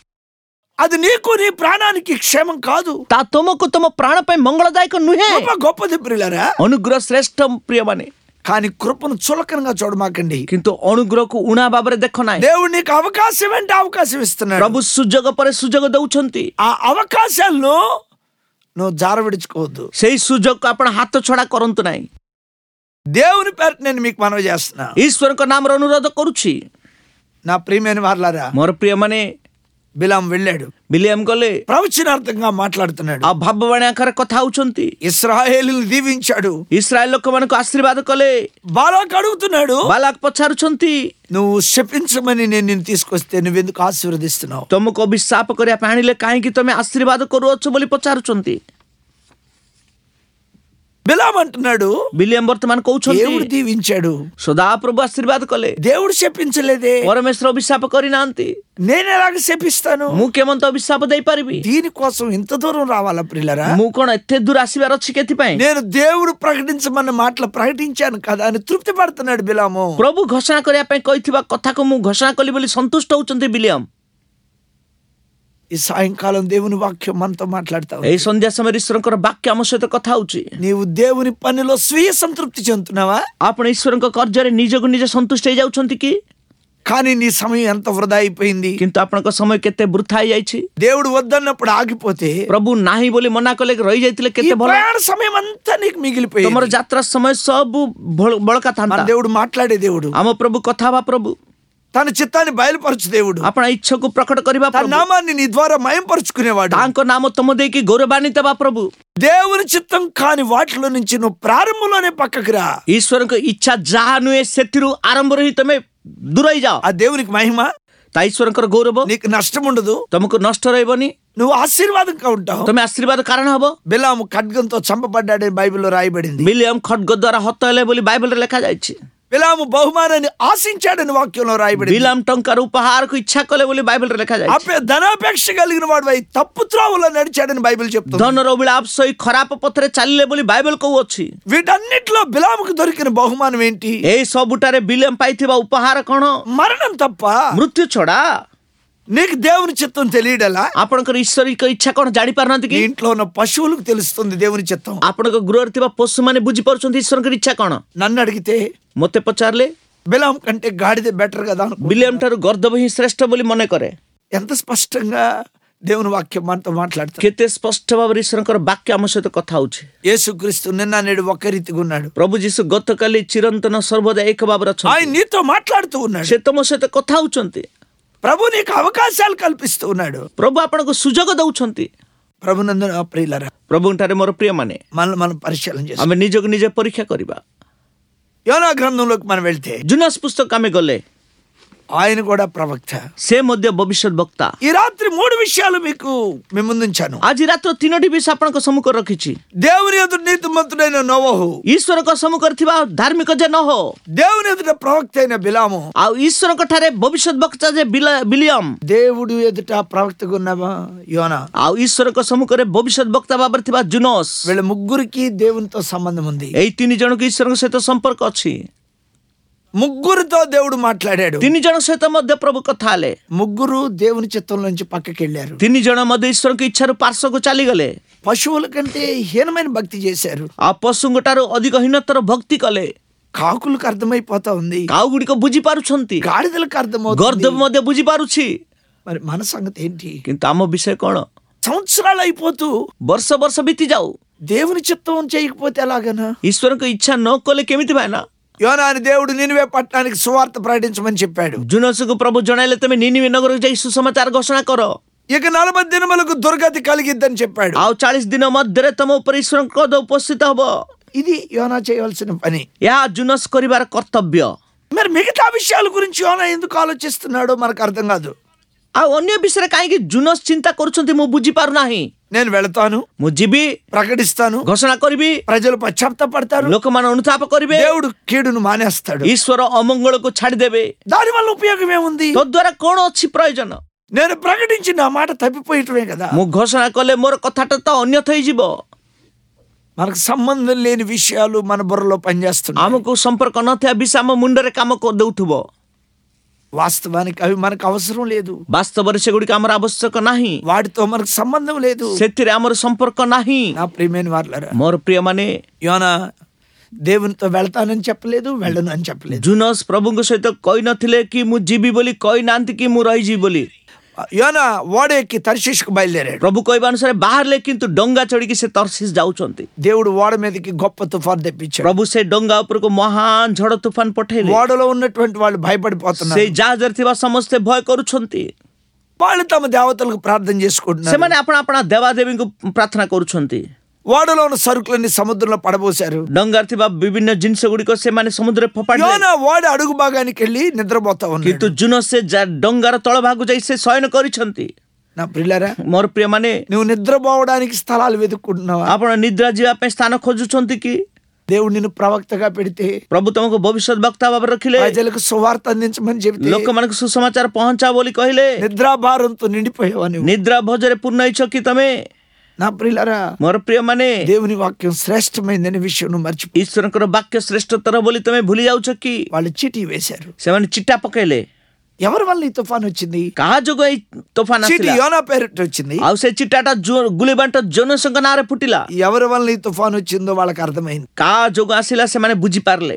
అది నీకు నీ ప్రాణానికి క్షేమం కాదు. ତା ତୁମକୁ ତୁମ ପ୍ରାଣ ପାଇଁ ମଙ୍ଗଳଦାୟକ ନୁହେଁ। గొప్ప గొప్పది ప్రియులారా, ଅନୁଗ୍ରହ ଶ୍ରେଷ୍ଠ ପ୍ରିୟମାନେ, కానీ కృపను చులకనగా చూడమాకండి. କିନ୍ତୁ ଅନୁଗ୍ରହକୁ ଉଣା ଭାବରେ ଦେଖ ନାହିଁ। దేవుడు నీకు అవకాశం అంటే అవకాశం ఇస్తున్నాడు. ପ୍ରଭୁ ସୁଯୋଗ ପରେ ସୁଯୋଗ ଦଉଛନ୍ତି। ఆ అవకాశాలను నువ్వు జార విడుచుకోవద్దు. ସେଇ ସୁଯୋଗକୁ ଆପଣ ହାତ ଛଡା କରନ୍ତୁ ନାହିଁ। దేవుని పేరు నేను మీకు మనవి చేస్తున్నా. ଈଶ୍ୱରଙ୍କ ନାମରେ ଅନୁରୋଧ କରୁଛି। నా ప్రియమైన వారలారా, ମୋର ପ୍ରିୟମାନେ, బిలాం వెళ్ళాడు, ବିଲିୟମ ଗଲେ, ప్రవచనార్థంగా మాట్లాడుతున్నాడు. ଆଉ ଭାବବାଣୀ ଆକାରରେ କଥା ହଉଛନ୍ତି। ఇశ్రాయేలును దీవించాడు. ଇସ୍ରାଏଲ ଲୋକମାନଙ୍କୁ ଆଶୀର୍ବାଦ କଲେ। బాలాక్ అడుగుతున్నాడు, ବାଲାକ ପଚାରୁଛନ୍ତି, నువ్వు శపించమని నేను నిన్ను తీసుకొస్తే నువ్వెందుకు ఆశీర్వదిస్తున్నావు? ତମକୁ ଅଭିଶାପ କରିବା ପାଇଁ ଆଣିଲେ କାହିଁକି ତମେ ଆଶୀର୍ବାଦ କରୁଅଛ ବୋଲି ପଚାରୁଛନ୍ତି। బిలాం అంటున్నాడు, ବିଲିୟମ ବର୍ତ୍ତମାନ କହୁଛନ୍ତି, దేవుడు దీవించాడు, ସଦାପ୍ରଭୁ ଆଶୀର୍ବାଦ କଲେ, దేవుడు శపించలేదే, ପରମେଶ୍ୱର ଅଭିଶାପ କରିନାହାନ୍ତି। నేను ఎలాగ శపిస్తాను? ମୁଁ କେମନ୍ତ ଅଭିଶାପ ଦେଇପାରିବି? దీనికోసం ఇంత దూరం రావాలా ప్రియులారా? ମୁଁ କଣ ଏତେ ଦୂର ଆସିବାର ଅଛି କେଥିପାଇଁ? నేను దేవుడు ప్రకటించమన్న మాటలు ప్రకటించాను కదా అని తృప్తి పడుతున్నాడు బిలాము. ପ୍ରଭୁ ଘୋଷଣା କରିବା ପାଇଁ କହିଥିବା କଥାକୁ ମୁଁ ଘୋଷଣା କଲି ବୋଲି ସନ୍ତୁଷ୍ଟ ହଉଛନ୍ତି ବିଲିୟମ। ఈ సాయంకాలం దేవుని వాక్యం మనతో మాట్లాడతావు. ଏଇ ସନ୍ଧ୍ୟା ସମୟରେ ଈଶ୍ୱରଙ୍କର ବାକ୍ୟ ଆମ ସହିତ କଥା ହଉଛି। నీవు దేవుని పనిలో స్వీయ సంతృప్తి చెందుతున్నావా? ଆପଣ ଈଶ୍ୱରଙ୍କ କାର୍ଯ୍ୟରେ ନିଜକୁ ନିଜେ ସନ୍ତୁଷ୍ଟ ହେଇଯାଉଛନ୍ତି କି? కానీ నీ సమయం ఎంత వృధా అయిపోయింది. କିନ୍ତୁ ଆପଣଙ୍କ ସମୟ କେତେ ବୃଥା ହେଇଯାଇଛି। దేవుడు వద్దన్నప్పుడు ఆగిపోతే ପ୍ରଭୁ ନାହିଁ ବୋଲି ମନା କଲେ ରହିଯାଇଥିଲେ ఈ କେତେ ଭଲ। ప్రయాణ సమయం అంతా నీకు మిగిలిపోయింది. ତମର ଯାତ୍ରା ସମୟ ସବୁ ବଳ- ବଳକା మన ଥାନ୍ତା। దేవుడు మాట్లాడే దేవుడు, ଆମ ପ୍ରଭୁ କଥା ହେବା ପ୍ରଭୁ, తన చిత్తాన్ని బయలుపరచు దేవుడు, ଆପଣ ଇଚ୍ଛାକୁ ପ୍ରକଟ କରିବା తన ପ୍ରଭୁ, నామాన్ని నీ ద్వారా మయంపరుచుకునేవాడు. ତାଙ୍କ ନାମ ତମ ଦେଇକି ଗୌରବାନ୍ୱିତ ହେବା ପ୍ରଭୁ। దేవుని చిత్తం కాని వాటిలో నుంచి నువ్వు ప్రారంభంలోనే పక్కకు రా. ଈଶ୍ୱରଙ୍କ ଇଚ୍ଛା ଯାହା ନୁହେଁ ସେଥିରୁ ଆରମ୍ଭରୁ ହିଁ ତମେ ଦୂରେଇ ଯାଅ। ఆ దేవునికి మహిమ, ତା ଈଶ୍ୱରଙ୍କର ଗୌରବ, నీకు నష్టం ఉండదు, ତମକୁ ନଷ୍ଟ ରହିବନି, నువ్వు ఆశీర్వాదంగా ఉంటావు. ତମେ ଆଶୀର୍ବାଦ କାରଣ ହବ। బిలాము ఖడ్గంతో చంపబడ్డాడని బైబిల్లో రాయబడింది. ବିଲିୟମ ଖడ్ଗ ଦ୍ୱାରା ହତ ହେଲେ ବୋଲି ବାଇబଲରେ ଲେଖା ଯାଇଛି। బిలాము బహుమానాన్ని ఆశించాడని వాక్యంలో రాయబడింది. ବିଲାମ ଟଙ୍କାର ଉପହାରକୁ ଇଚ୍ଛା କଲେ ବୋଲି ବାଇబଲରେ ଲେଖା ଯାଇଛି। అప్పే ధనాపేక్ష కలిగిన వాడు అయి తప్పు త్రోవలో నడిచాడని బైబిల్ చెప్తుంది. ଧନର ଅଭିଳାପ ସହି ଖରାପ ପଥରେ ଚାଲିଲେ ବୋଲି ବାଇବଲ କହୁଅଛି। వీటన్నిటిలో బిలాముకు దొరికిన బహుమానం ఏంటి? ଏଇ ସବୁଠାରେ ବିଲିୟମ ପାଇଥିବା ଉପହାର କଣ? మరణం తప్ప. ମୃତ୍ୟୁ ଛଡା నీకు దేవుని చిత్తం తెలియడలా? ଆପଣଙ୍କର ଈଶ୍ୱରିକ ଇଚ୍ଛା କଣ ଜାଣି ପାରୁନାହାନ୍ତି నీ କି? ఇంట్లో ఉన్న పశువులకు తెలుస్తుంది దేవుని చిత్తం. ଆପଣଙ୍କ ଗୃହରେ ଥିବା ପଶୁମାନେ ବୁଝିପାରୁଛନ୍ତି ଈଶ୍ୱରଙ୍କର ଇଚ୍ଛା କଣ। నన్ను అడిగితే ମୋତେ ପଚାରିଲେ బిలాం కంటే గాడిద బెటర్ కదా అనుకో. ବିଲିୟମ ଠାରୁ ଗର୍ଦ୍ଦଭ ହିଁ ଶ୍ରେଷ୍ଠ ବୋଲି ମନେ କରେ। ఎంత స్పష్టంగా దేవుని వాక్యం మనతో మాట్లాడుతుంది. କେତେ ସ୍ପଷ୍ଟ ଭାବରେ ଈଶ୍ୱରଙ୍କର ବାକ୍ୟ ଆମ ସହିତ କଥା ହଉଛି। యేసుక్రీస్తు నిన్న నేడు ఒకే రీతిగా ఉన్నాడు. ପ୍ରଭୁ ଯୀଶୁ ଗତକାଲି ଚିରନ୍ତନ ସର୍ବଦା ଏକ ଭାବରେ ఆయన ଅଛନ୍ତି। నీతో మాట్లాడుతూ ఉన్నాడు. ସେ ତମ ସହିତ କଥା ହଉଛନ୍ତି। ప్రభు నీకు అవకాశాలు కల్పిస్తూ ఉన్నాడు. ପ୍ରଭୁ ଆପଣଙ୍କୁ ସୁଯୋଗ ଦଉଛନ୍ତି। ప్రభునందు ప్రియులారా, ପ୍ରଭୁଙ୍କଠାରେ ମୋର ପ୍ରିୟମାନେ, మనల్ని మనం పరిశీలన చేస్తాం. ଆମେ ନିଜକୁ ନିଜେ ପରୀକ୍ଷା କରିବା. యోనా గ్రంథంలోకి మనం వెళ్తే ଜୁନସ୍ ପୁସ୍ତକ ଆମେ ଗଲେ ఆయన కూడా ప్రవక్త. ସେ ମଧ୍ୟ ଭବିଷ୍ୟତ ବକ୍ତା. ఈ రాత్రి మూడు విషయాలు మీకు మీ ముందుంచాను. ଆଜି ରାତ୍ର ତିନୋଟି ବିଷୟ ଆପଣଙ୍କ ସମ୍ମୁଖରେ ରଖିଛି. దేవుని ఎదుట నీతిమంతుడైన నోవహు, ଈଶ୍ୱରଙ୍କ ସମ୍ମୁଖରେ ଥିବା ଧାର୍ମିକ ଯେ ନୋହ, దేవుని ఎదుట ప్రవక్త అయిన బిలాము, ଆଉ ଈଶ୍ୱରଙ୍କ ଠାରେ ଭବିଷ୍ୟତ ବକ୍ତା ଯେ ବିଲ- ବିଲିୟମ, దేవుడు ఎదుట ప్రవక్తగా ఉన్న యోనా, ଆଉ ଈଶ୍ୱରଙ୍କ ସମ୍ମୁଖରେ ଭବିଷ୍ୟତ ବକ୍ତା ଭାବରେ ଥିବା ଜୁନସ୍, వీళ్ళ ముగ్గురికి దేవునితో సంబంధం ఉంది. ଏଇ ତିନି ଜଣଙ୍କୁ ଈଶ୍ୱରଙ୍କ ସହିତ ସମ୍ପର୍କ ଅଛି. ముగ్గురితో దేవుడు మాట్లాడాడు. ତିନି ଜଣ ସହିତ ମଧ୍ୟ ପ୍ରଭୁ କଥା ହେଲେ. ముగ్గురు దేవుని చిత్తం నుంచి పక్కకి వెళ్ళారు. ତିନି ଜଣ ମଧ୍ୟ ଈଶ୍ୱରଙ୍କ ଇଚ୍ଛାରୁ ପାର୍ଶ୍ୱକୁ ଚାଲିଗଲେ. పశువుల కంటే హీనమైన భక్తి చేశారు. ଆଉ ପଶୁଙ୍କ ଠାରୁ ଅଧିକ ହୀନତର ଭକ୍ତି కଲେ. కాకులకు అర్థమైపోతా ఉంది, କାଉ ଗୁଡ଼ିକ ବୁଝି ପାରୁଛନ୍ତି, గాడిదలకు అర్థమవుతుంది. ଗର୍ଦ୍ଦଭ ମଧ୍ୟ ବୁଝି ପାରୁଛି. మరి మన సంగతి ఏంటి? କିନ୍ତୁ ଆମ ବିଷୟ କଣ? సంవత్సరాలు అయిపోతూ ବର୍ଷ ବର୍ଷ ବିତି ଯାଉ, దేవుని చిత్తం చేయకపోతే ఎలాగనా? ଈଶ୍ୱରଙ୍କ ଇଚ୍ଛା ନ କଲେ କେମିତି ଭାଇନା? యోనాని దేవుడు నినివే పట్టణానికి సువార్త ప్రకటించమని చెప్పాడు. ଜୁନସ୍‌କୁ ପ୍ରଭୁ ଜଣାଇଲେ, ତମେ ନିନିବେ ନଗରକୁ ଯାଇ ସୁସମାଚାର ଘୋଷଣା କର. ఇక నలభై దినములకు దుర్గతి కలిగిద్దని చెప్పాడు. ଆଉ ଚାଳିଶ ଦିନ ମଧ୍ୟରେ ତମ ଉପରେ ଈଶ୍ୱରଙ୍କ କ୍ରୋଧ ଉପସ୍ଥିତ ହବ. ఇది యోనా చేయవలసిన పని. ଏହା ଜୁନସ୍ କରିବାର କର୍ତ୍ତବ୍ୟ. మరి మిగతా విషయాల గురించి యోనా ఎందుకు ఆలోచిస్తున్నాడో మనకు అర్థం కాదు. ଆଉ ଅନ୍ୟ ବିଷୟରେ କାହିଁକି ଜୁନସ୍ ଚିନ୍ତା କରୁଛନ୍ତି ମୁଁ ବୁଝିପାରୁନାହିଁ. నేను వెళతాను, ମୁଁ ଯିବି, ప్రకటిస్తాను, ଘୋଷଣା କରିବି, ప్రజలు పశ్చాత్తాపడతారు, ଲୋକମାନେ ଅନୁତାପ କରିବେ, దేవుడు కీడును మానేస్తాడు. ଈଶ୍ୱର ଅମଙ୍ଗଳକୁ ଛାଡ଼ିଦେବେ. దాని వల్ల ఉపయోగం ఏముంది? ତଦ୍ୱାରା କଣ ଅଛି ప్రయోజନ? నేను ప్రకటించి నా మాట తప్పిపోయటమే కదా. ମୁଁ ଘୋଷଣା କଲେ ମୋର କଥାଟା ତ ଅନ୍ୟଥ ହେଇଯିବ. మనకు సంబంధం లేని విషయాలు మన బుర్రలో పనిచేస్తున్నాయి. ଆମକୁ ସମ୍ପର୍କ ନଥିବା ବିଷୟ ଆମ ମୁଣ୍ଡରେ କାମ ଦେଉଥିବ. వాస్తవానికి అవి మనకు అవసరం లేదు. ବାସ୍ତବରେ ସେଗୁଡ଼ିକ ଆମର ଆବଶ୍ୟକ ନାହିଁ. వాటితో మనకు సంబంధం లేదు. ସେଥିରେ ଆମର ସମ୍ପର୍କ ନାହିଁ. నా ప్రియమైన వారలారా, ମୋର ప్రియମାନେ, యోనా దేవునితో వెళ్తానని చెప్పలేదు, వెళ్ళను అని చెప్పలేదు. ଜୁନସ୍ ପ୍ରଭୁଙ୍କ ସହିତ କହିନଥିଲେ କି ମୁଁ ଯିବି ବୋଲି, କହିନାହାନ୍ତି କି ମୁଁ ରହିଯିବି ବୋଲି. యోనా ఓడ ఎక్కి తర్షీష్కు బయలుదేరాడు. ପ୍ରଭୁ କହିବା ଅନୁସାରେ ବାହାରିଲେ, କିନ୍ତୁ ଡଙ୍ଗା ଚଢ଼ିକି ସେ ତର୍ଷିସ୍ ଯାଉଛନ୍ତି. దేవుడు ఓడ మీదకి గొప్ప తుఫాను తెప్పించాడు. ପ୍ରଭୁ ସେ ଡଙ୍ଗା ଉପରକୁ ମହାନ ଝଡ଼ ତୁଫାନ ପଠେଇଲେ. ఓడలో ఉన్నటువంటి వాళ్ళు ସେଇ భయపడిపోతున్నారు. ଜାହାଜରେ ଥିବା ସମସ୍ତେ ଭୟ କରୁଛନ୍ତି. వాళ్ళు తమ దేవతలకు ప్రార్థన చేసుకుంటున్నారు. ସେମାନେ ଆପଣା ଆପଣା ଦେବାଦେବୀଙ୍କୁ ପ୍ରାର୍ଥନା କରୁଛନ୍ତି. ఓడలో ఉన్న సరుకులన్నీ సముద్రంలో పడబోశారు. ଡଙ୍ଗାରେ ଥିବା ବିଭିନ୍ନ ଜିନିଷ ଗୁଡ଼ିକ ସେମାନେ ସମୁଦ୍ରରେ ଫୋପାଡ଼ିଲେ. యోనా ఓడ అడుగు భాగానికి వెళ్ళి నిద్రపోతా କିନ୍ତୁ ఉన్నాడు. ଜୁନସ୍ ସେ ଜା- ଡଙ୍ଗାର ତଳ ଭାଗକୁ ଯାଇ ସେ ଶୟନ କରିଛନ୍ତି. నా ప్రియులారా, ମୋର ପ୍ରିୟମାନେ, నువ్వు నిద్రపోవడానికి స్థలాలు వెతుక్కుంటున్నావా? ଆପଣ ନିଦ୍ରା ଯିବା ପାଇଁ ସ୍ଥାନ ଖୋଜୁଛନ୍ତି କି? దేవుడు నిన్ను ప్రవక్తగా పెడితే, ପ୍ରଭୁ ତମକୁ ଭବିଷ୍ୟତ ବକ୍ତା ଭାବରେ ରଖିଲେ, ప్రజలకు సువార్త అందించమని చెబితే, ଲୋକମାନଙ୍କୁ ସୁସମାଚାର ପହଞ୍ଚା ବୋଲି କହିଲେ, నిద్రాభారంతో నిండిపోయావా నువ్వు? ନିଦ୍ରା ଭୋଜରେ ପୂର୍ଣ୍ଣ ହେଇଛ କି ତମେ? నా ప్రియులారా, ମୋର ପ୍ରିୟମାନେ, దేవుని వాక్యం శ్రేష్టమైందనే విషయం నువ్వు మర్చిపో. ଈଶ୍ୱରଙ୍କର ବାକ୍ୟ ଶ୍ରେଷ୍ଠତର ବୋଲି ତମେ ଭୁଲି ଯାଉଛ କି? వాళ్ళు చీటీ వేశారు. ସେମାନେ ଚିଠା ପକେଇଲେ. ఎవరి వల్ల ఈ తుఫాన్ వచ్చింది? କାହା ଯୋଗୁଁ ଏଇ ତୋଫାନ చీటీ ଆସିଲା? యోనా పేరిట వచ్చింది. ଆଉ ସେ ଚିଠାଟା ଗୁଳିବାଣ୍ଟ ଜୋନସଙ୍କ ନାଁରେ ଫୁଟିଲା. ఎవరి వల్ల ఈ తుఫాన్ వచ్చిందో వాళ్ళకి అర్థమైంది. କାହା ଯୋଗୁଁ ଆସିଲା ସେମାନେ ବୁଝିପାରିଲେ.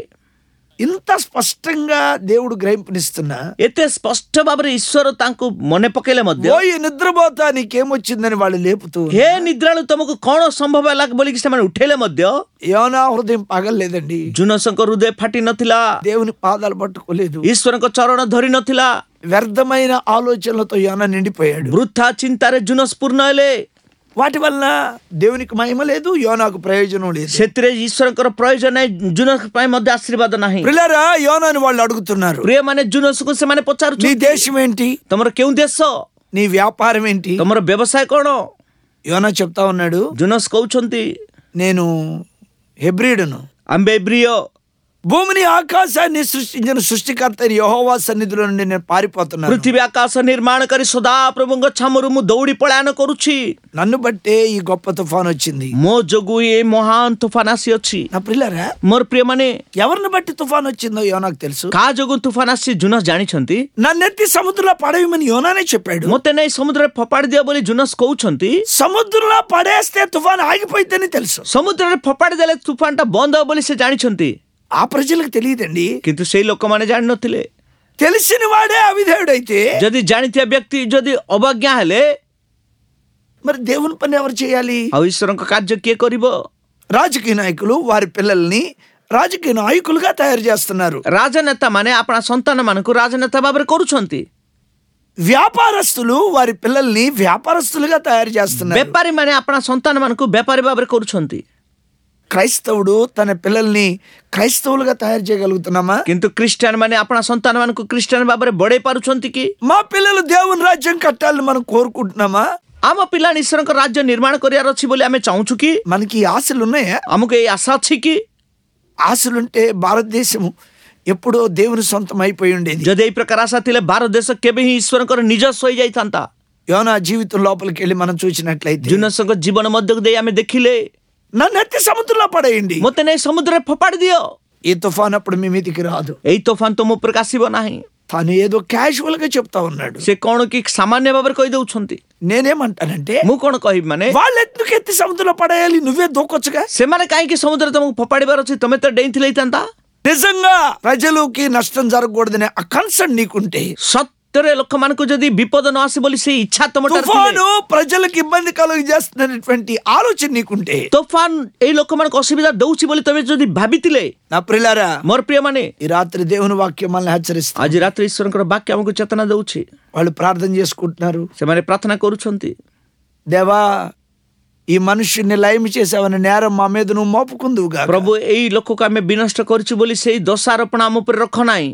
ఇంత స్పష్టంగా దేవుడు గ్రహింపునిస్తున్నా, ଏତେ ସ୍ପଷ୍ଟ ଭାବରେ ଈଶ୍ୱର ତାଙ୍କୁ ମନେ ପକେଇଲେ ମଧ୍ୟ, ఓ ఈ నిద్రపోతా నీకేమొచ్చిందని వాళ్ళు లేపుతూ, ହେ ନିଦ୍ରାଳୁ ତମକୁ କଣ ସମ୍ଭବ ହେଲା ବୋଲିକି ସେମାନେ ଉଠେଇଲେ ମଧ୍ୟ యోనా హృదయం పగలలేదండి. ଜୁନସଙ୍କ ହୃଦୟ ଫାଟି ନଥିଲା. దేవుని పాదాలు పట్టుకోలేదు. ଈଶ୍ୱରଙ୍କ ଚରଣ ଧରି ନଥିଲା. వ్యర్థమైన ఆలోచనలతో యోనా నిండిపోయాడు. ବୃଥା ଚିନ୍ତାରେ ଜୁନସ୍ ପୂର୍ଣ୍ଣ ହେଲେ. వాటి వలన దేవునికి మహిమ లేదు, యోనాకు ప్రయోజనం లేదు. ସେଥିରେ ଈଶ୍ୱରଙ୍କର ପ୍ରୟୋଜନ ନାହିଁ, ଜୁନସ୍ ପାଇଁ ମଧ୍ୟ ଆଶୀର୍ବାଦ ନାହିଁ. ప్రియులారా, యోనాని వాళ్ళు అడుగుతున్నారు, ପ୍ରିୟମାନେ, ଜୁନସ୍କୁ ସେମାନେ నీ ପଚାରୁଛନ୍ତି, దేశం ఏంటి? ତମର କେଉଁ ଦେଶ? నీ వ్యాపారం ఏంటి? ତମର ବ୍ୟବସାୟ କଣ? యోనా చెప్తా ఉన్నాడు, ଜୁନସ୍ କହୁଛନ୍ତି, నేను హెబ్రీడును, ଆମ୍ଭେ ଏବ୍ରିୟ, భూమిని ఆకాశాన్ని సృష్టించిన సృష్టికర్త యెహోవా సన్నిధిలో నుండి నేను పారిపోతున్నాను. ପୃଥିବୀ ଆକାଶ ନିର୍ମାଣ କରି ସଦା ପ୍ରଭୁଙ୍କ ଛାମରୁ ମୁଁ ଦୌଡ଼ି ପଳାୟନ କରୁଛି. నన్ను బట్టే ఈ గొప్ప తుఫాన్ వచ్చింది. ମୋ ଯୋଗୁଁ ଏ ମହାନ ତୁଫାନ ଆସିଅଛି. నా ప్రియులారా, ମୋର ପ୍ରିୟମାନେ, ఎవరిని బట్టి తుఫాన్ వచ్చిందో యోనాకు తెలుసు. କାହା ଯୋଗୁଁ ତୁଫାନ ଆସିଛି ଜୁନସ୍ ଜାଣିଛନ୍ତି. నన్నెత్తి సముద్రంలో పడేయమని యోనానే చెప్పాడు. ମୋତେ ନେଇ ସମୁଦ୍ରରେ ଫୋପାଡ଼ି ଦିଅ ବୋଲି ଜୁନସ୍ କହୁଛନ୍ତି. సముద్రంలో పడేస్తే తుఫాన్ ఆగిపోయిందని తెలుసు. ସମୁଦ୍ରରେ ଫୋପାଡ଼ି ଦେଲେ ତୁଫାନଟା ବନ୍ଦ ହେବ ବୋଲି ସେ ଜାଣିଛନ୍ତି. ఆ ప్రజలకు తెలియదండి. କିନ୍ତୁ ସେଇ ଲୋକମାନେ ଜାଣିନଥିଲେ. తెలిసిన వాడే అవిధేయుడైతే ଯଦି ଜାଣିଥିବା ବ୍ୟକ୍ତି ଯଦି ଅବଜ୍ଞା ହେଲେ, మరి దేవుని పని ఎవరు చేయాలి? ଆଉ ଈଶ୍ୱରଙ୍କ କାର୍ଯ୍ୟ କିଏ କରିବ? రాజకీయ నాయకులు వారి పిల్లల్ని రాజకీయ నాయకులుగా తయారు చేస్తున్నారు. ରାଜନେତା ମାନେ ଆପଣା ସନ୍ତାନ ମାନଙ୍କୁ ରାଜନେତା ଭାବରେ କରୁଛନ୍ତି. వ్యాపారస్తులు వారి పిల్లల్ని వ్యాపారస్తులుగా తయారు చేస్తున్నారు. ବେପାରୀ ମାନେ ଆପଣା ସନ୍ତାନ ମାନଙ୍କୁ ବେପାରୀ ଭାବରେ କରୁଛନ୍ତି, క్రైస్తవుడు తన పిల్లల్ని క్రైస్తవులుగా తయారు చేయగలుగుతున్నామా? କିନ୍ତୁ ଖ୍ରୀଷ୍ଟିଆନ ମାନେ ଆପଣା ସନ୍ତାନ ମାନଙ୍କୁ ଖ୍ରୀଷ୍ଟିଆନ ଭାବରେ ବଢେଇ ପାରୁଛନ୍ତି କି? మా పిల్లలు దేవుని రాజ్యం కట్టాలని మనం కోరుకుంటున్నామా? ଆମ ପିଲା ଈଶ୍ୱରଙ୍କ ରାଜ୍ୟ ନିର୍ମାଣ କରିବାର ଅଛି ବୋଲି ଆମେ ଚାହୁଁଛୁ କି? మనకి ఈ ఆశలు ఉన్నాయా? ଆମକୁ ଏଇ ଆଶା ଅଛି କି? ఆశలుంటే భారతదేశం ఎప్పుడో దేవుని సొంతం అయిపోయి ఉండేది. ଯଦି ଏଇ ପ୍ରକାର ଆଶା ଥିଲେ ଭାରତ ଦେଶ କେବେ ହିଁ ଈଶ୍ୱରଙ୍କର ନିଜସ୍ୱ ହୋଇଯାଇଥାନ୍ତା. యోనా జీవితం లోపలికి వెళ్ళి మనం చూసినట్లయితే ଜୁନସଙ୍କ ଜୀବନ ମଧ୍ୟକୁ ଦେଇ ଆମେ ଦେଖିଲେ, నన్ను ఎత్తి సముద్రంలో పడేయండి, ମୋତେ ନେଇ ସମୁଦ୍ରରେ ଫୋପାଡ଼ି ଦିଅ, ఈ తుఫాన్ అప్పుడు మీ మీదికి రాదు. ଏଇ ତୋଫାନ ତମ ଉପରକୁ ଆସିବ ନାହିଁ. తాను ఏదో క్యాజువల్ గా చెప్తా ఉన్నాడు. ସେ କଣ କି ସାମାନ୍ୟ ଭାବରେ କହିଦେଉଛନ୍ତି. నేనేమంటానంటే, ମୁଁ କଣ କହିବି ମାନେ, వాళ్ళు ఎందుకు ఎత్తి సముద్రంలో పడేయాలి, నువ్వే దూకొచ్చుగా. ସେମାନେ କାହିଁକି ସମୁଦ୍ରରେ ତମକୁ ଫୋପାଡ଼ିବାର ଅଛି, ତମେ ତ ଡେଇଁଥିଲେ ହେଇଥାନ୍ତା. నిజంగా ప్రజలకి నష్టం జరగకూడదనే ఆ కన్సర్న్ నీకుంటే, ସତ୍ୟରେ ଲୋକମାନଙ୍କୁ ଯଦି ବିପଦ ନ ଆସେ ବୋଲି ସେଇ ଇଚ୍ଛା ତମଠାରେ ଥିଲେ, తుఫాను ప్రజలకు ఇబ్బంది కలుగజేస్తున్నటువంటి ఆలోచన నీకుంటే, ତୋଫାନ ଏଇ ଲୋକମାନଙ୍କୁ ଅସୁବିଧା ଦଉଛି ବୋଲି ତମେ ଯଦି ଭାବିଥିଲେ, నా ప్రియులారా, ମୋର ପ୍ରିୟ ମାନେ, ఈ రాత్రి దేవుని వాక్యం మనల్ని హెచ్చరిస్తుంది. ଆଜି ରାତିରେ ଈଶ୍ୱରଙ୍କର ବାକ୍ୟ ଆମକୁ ଚେତନା ଦଉଛି. వాళ్ళు ప్రార్థన చేసుకుంటున్నారు, ସେମାନେ ପ୍ରାର୍ଥନା କରୁଛନ୍ତି, దేవా ఈ మనుష్యుని లయం చేసావని నేరం మా మీద నువ్వు మోపుకుందువుగా. ପ୍ରଭୁ ଏଇ ଲୋକକୁ ଆମେ ବିନଷ୍ଟ କରିଛୁ ବୋଲି ସେଇ ଦୋଷାରୋପଣ ଆମ ଉପରେ ରଖ ନାହିଁ.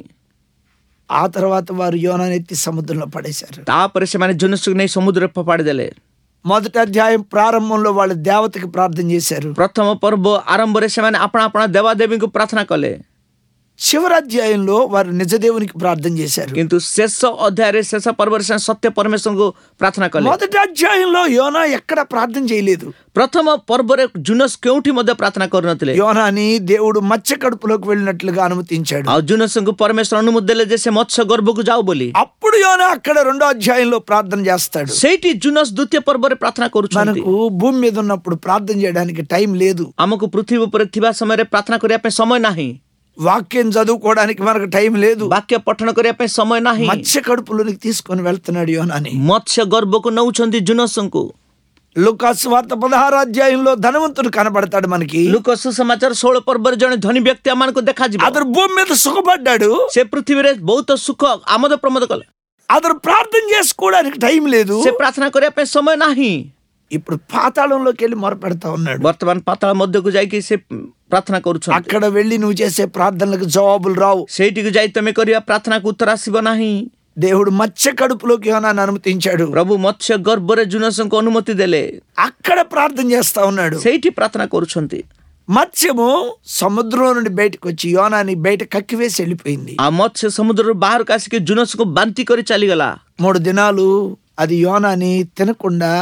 ఆ తర్వాత వారు యోనాను ఎత్తి సముద్రంలో పడేశారు. ତାପରେ ସେମାନେ ଜୁନସକୁ ନେଇ ସମୁଦ୍ରରେ ଫୋପାଡ଼ି ଦେଲେ. మొదటి అధ్యాయం ప్రారంభంలో వాళ్ళు దేవతకి ప్రార్థన చేశారు. ପ୍ରଥମ ପର୍ବ ଆରମ୍ଭରେ ସେମାନେ ଆପଣା ଆପଣା ଦେବାଦେବୀଙ୍କୁ ପ୍ରାର୍ଥନା କଲେ, చివరి అధ్యాయంలో వారు నిజ దేవునికి ప్రార్థన చేశారు. କିନ୍ତୁ ଶେଷ ଅଧ୍ୟାୟରେ ଶେଷ ପର୍ବରେ ସେମାନେ ସତ୍ୟ ପରମେଶ୍ୱରଙ୍କୁ ପ୍ରାର୍ଥନା କଲେ. మొదటి అధ్యాయంలో యోనా ఎక్కడ ప్రార్థన చేయలేదు. ପ୍ରଥମ ପର୍ବରେ ଜୁନସ କେଉଁଠି ମଧ୍ୟ ପ୍ରାର୍ଥନା କରୁନଥିଲେ. యోనాని దేవుడు మత్స్య కడుపులోకి వెళ్ళినట్లుగా అనుమతించాడు. ଆଉ ଜୁନସଙ୍କୁ ପରମେଶ୍ୱର ଅନୁମତି ଦେଲେ ଯେ ସେ ମତ୍ସ୍ୟ ଗର୍ଭକୁ ଯାଉ ବୋଲି. అప్పుడు యోనా అక్కడ రెండో అధ్యాయంలో ప్రార్థన చేస్తాడు. ସେଇଠି ଜୁନସ ଦ୍ୱିତୀୟ ପର୍ବରେ ପ୍ରାର୍ଥନା କରୁଛନ୍ତି. మనకు భూమి మీద ఉన్నప్పుడు ప్రార్థన చేయడానికి టైం లేదు. ଆମକୁ ପୃଥିବୀ ଉପରେ ଥିବା ସମୟରେ ପ୍ରାର୍ଥନା କରିବା ପାଇଁ ସମୟ ନାହିଁ. వాక్యం చదువుకోవడానికి మనకు టైం లేదు. ବାକ୍ୟ ପଠନ କରିବା ପାଇଁ ସମୟ ନାହିଁ. మత్స్య కడుపులోనికి తీసుకొని వెళ్తున్నాడు యోనాని. ମତ୍ସ୍ୟ ଗର୍ଭକୁ ନଉଛନ୍ତି ଜୁନସଙ୍କୁ. లూకా సువార్త పదహారు అధ్యాయంలో ధనవంతుడు కనబడతాడు మనకి. ଲୁକ ସୁସମାଚାର ଷୋହଳ ପର୍ବରେ ଜଣେ ଧନୀ ବ୍ୟକ୍ତି ଆମମାନଙ୍କୁ ଦେଖାଯିବ. అతను భూమి మీద సుఖపడ్డాడు. ସେ ପୃଥିବୀରେ ବହୁତ ସୁଖ ଆମୋଦ ପ୍ରମୋଦ କଲେ. అతను ప్రార్థన చేసుకోవడానికి టైం లేదు. ସେ ପ୍ରାର୍ଥନା କରିବା ପାଇଁ ସମୟ ନାହିଁ. ఇప్పుడు పాతాళంలోకి వెళ్ళి మొరపెడతా ఉన్నాడు. ବର୍ତ୍ତମାନ ପାତାଳ ମଧ୍ୟକୁ ଯାଇକି ସେ ପ୍ରାର୍ଥନା କରୁଛନ୍ତି. అక్కడ వెళ్ళి నువ్వు చేసే ప్రార్థనలకు జవాబులు రావు. ସେଇଠିକୁ ଯାଇ ତମେ କରିବା ପ୍ରାର୍ଥନାକୁ ଉତ୍ତର ଆସିବ ନାହିଁ. దేవుడు మత్స్య కడుపులోకి యోనాను అనుమతించాడు. ପ୍ରଭୁ ମତ୍ସ୍ୟ ଗର୍ଭରେ ଜୁନସଙ୍କୁ ଅନୁମତି ଦେଲେ. అక్కడ ప్రార్థన చేస్తా ఉన్నాడు. ସେଇଠି ପ୍ରାର୍ଥନା କରୁଛନ୍ତି. మత్స్యము సముద్రం నుండి బయటకు వచ్చి యోనాని బయట కక్కివేసి వెళ్ళిపోయింది. ఆ మత్స్ୟ ସମୁଦ୍ରରୁ ବାହାରକୁ ଆସିକି ଜୁନସଙ୍କୁ ବାନ୍ତି କରି ଚାଲିଗଲା. మూడు దినాలు అది యోనాని తినకుండా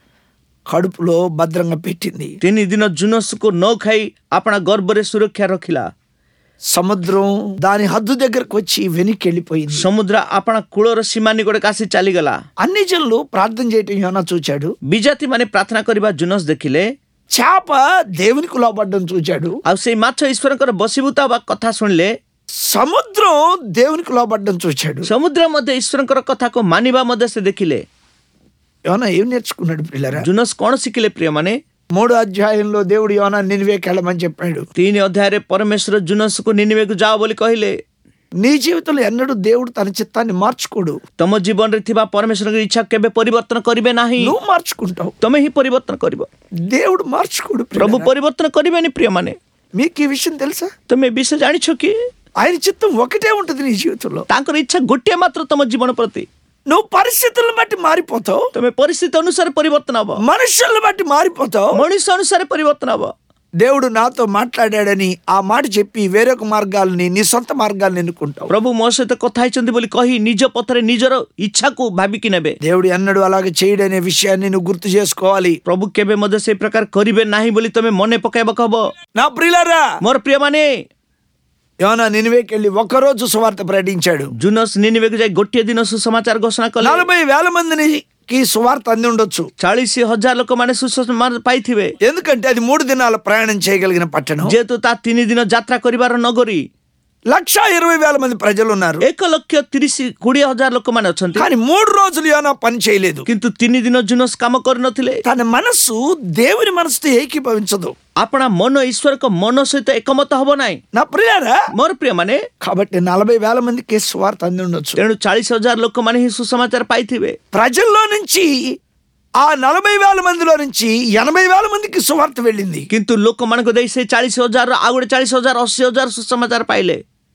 కడుపులో భద్రంగా పెట్టింది. ତିନି ଦିନ ଜୁନସକୁ ନ ଖାଇ ଆପଣା ଗର୍ଭରେ ସୁରକ୍ଷା ରଖିଲା. సముద్రం దాని హద్దు దగ్గరకు వచ్చి వెనక్కి వెళ్ళిపోయింది. ସମୁଦ୍ର ଆପଣା କୂଳର ସୀମା ନିକଟକୁ ଆସି ଚାଲିଗଲା. అన్ని జనులు ప్రార్థన చేయటం యోనా చూచాడు. ବିଜାତି ମାନେ ପ୍ରାର୍ଥନା କରିବା ଜୁନସ ଦେଖିଲେ. చేప దేవునికి లోబడ్డం చూచాడు. ଆଉ ସେଇ ମାଛ ଈଶ୍ୱରଙ୍କର ବଶୀଭୂତ ହେବା କଥା ଶୁଣିଲେ. సముద్రం దేవునికి లోబడ్డం చూచాడు. ସମୁଦ୍ର ମଧ୍ୟ ଈଶ୍ୱରଙ୍କର କଥାକୁ ମାନିବା ମଧ୍ୟ ସେ ଦେଖିଲେ. యోనా ఏం నేర్చుకున్నాడు పిల్లరా? ଜୁନସ କଣ ଶିଖିଲେ ପ୍ରିୟମାନେ? మూడో అధ్యాయంలో దేవుడు యోనా నినివేకి వెళ్ళమని చెప్పాడు. ତିନି ଅଧ୍ୟାୟରେ ପରମେଶ୍ୱର ଜୁନସକୁ ନିନିବେକୁ ଯାଅ ବୋଲି କହିଲେ. నీ జీవితంలో ఎన్నడూ దేవుడు తన చిత్తాన్ని మార్చుకోడు. ତମ ଜୀବନରେ ଥିବା ପରମେଶ୍ୱରଙ୍କ ଇଚ୍ଛା କେବେ ପରିବର୍ତ୍ତନ କରିବେ ନାହିଁ. నువ్వు మార్చుకుంటావు, ତମେ ହିଁ ପରିବର୍ତ୍ତନ କରିବ. దేవుడు మార్చుకోడు. ପ୍ରଭୁ ପରିବର୍ତ୍ତନ କରିବେନି ପ୍ରିୟମାନେ. మీకు ఈ విషయం తెలుసా? ତମେ ଏ ବିଷୟ ଜାଣିଛ କି? ఆయన చిత్తం ఒకటే ఉంటుంది నీ జీవితంలో. ତାଙ୍କର ଇଚ୍ଛା ଗୋଟିଏ ମାତ୍ର ତମ ଜୀବନ ପ୍ରତି. నువ్వు పరిస్థితులను బట్టి మారిపోతావు. ତମେ ପରିସ୍ଥିତି ଅନୁସାରେ ପରିବର୍ତ୍ତନ ହବ. మనుషులను బట్టి మారిపోతావు. ମଣିଷ ଅନୁସାରେ ପରିବର୍ତ୍ତନ ହବ. దేవుడు నాతో మాట్లాడాడని ఆ మాట చెప్పి వేరొక మార్గాలని నీ సొంత మార్గాలను ఎన్నుకుంటావు. ପ୍ରଭୁ ମୋ ସହିତ କଥା ହେଇଛନ୍ତି ବୋଲି କହି ନିଜ ପଥରେ ନିଜର ଇଚ୍ଛାକୁ ଭାବିକି ନେବେ. దేవుడు ఎన్నడూ అలాగే చేయడనే విషయాన్ని నువ్వు గుర్తు చేసుకోవాలి. ପ୍ରଭୁ କେବେ ମଧ୍ୟ ସେ ପ୍ରକାର କରିବେ ନାହିଁ ବୋଲି ତମେ ମନେ ପକାଇବାକୁ ହବ. నా ప్రియులారా, ମୋର ପ୍ରିୟମାନେ, యోనా నినివేకి వెళ్ళి ఒక్కరోజు సువార్త ప్రకటించాడు. ଜୁନସ ନିନିବେକୁ ଯାଇ ଗୋଟିଏ ଦିନ ସୁସମାଚାର ଘୋଷଣା କଲେ. నలభై వేల మందిని కి సువార్త అంది ఉండొచ్చు. ଚାଳିଶ ହଜାର ଲୋକମାନେ ସୁସମାଚାର ପାଇଥିବେ. ఎందుకంటే అది మూడు దినాల ప్రయాణం చేయగలిగిన పట్టణం. ଯେହେତୁ ତା ତିନି ଦିନ ଯାତ୍ରା କରିବାର ନଗରୀ. లక్ష ఇరవై వేల మంది ప్రజలు ఉన్నారు. ଏକ ଲକ୍ଷ ତିରିଶ କୋଡ଼ିଏ ହଜାର ଲୋକମାନେ ଅଛନ୍ତି, కానీ మూడు రోజులు యోనా పని చేయలేదు. କିନ୍ତୁ ତିନି ଦିନ ଜୁନସ୍ କାମ କରିନଥିଲେ. తన మనస్సు దేవుని మనసుతో ఏకీభవించదు. ଆପଣା ମନ ଈଶ୍ୱରଙ୍କ ମନ ସହିତ ଏକମତ ହବ ନାହିଁ. నా ప్రియారా, ମୋର ପ୍ରିୟମାନେ, కాబట్టి నలభై వేల మందికి సువార్త అంది ఉండొచ్చు. ତେଣୁ ଚାଳିଶ ହଜାର ଲୋକମାନେ ହିଁ ସୁସମାଚାର ପାଇଥିବେ. ప్రజల్లో నుంచి ఆ నలభై వేల మందిలో నుంచి ఎనభై వేల మందికి సువార్త వెళ్ళింది. କିନ୍ତୁ ଲୋକମାନଙ୍କୁ ଦେଇ ସେ ଚାଳିଶ ହଜାର ଆଉ ଗୋଟେ ଚାଳିଶ ହଜାର ଅଶୀ ହଜାର ସୁସମାଚାର ପାଇଲେ.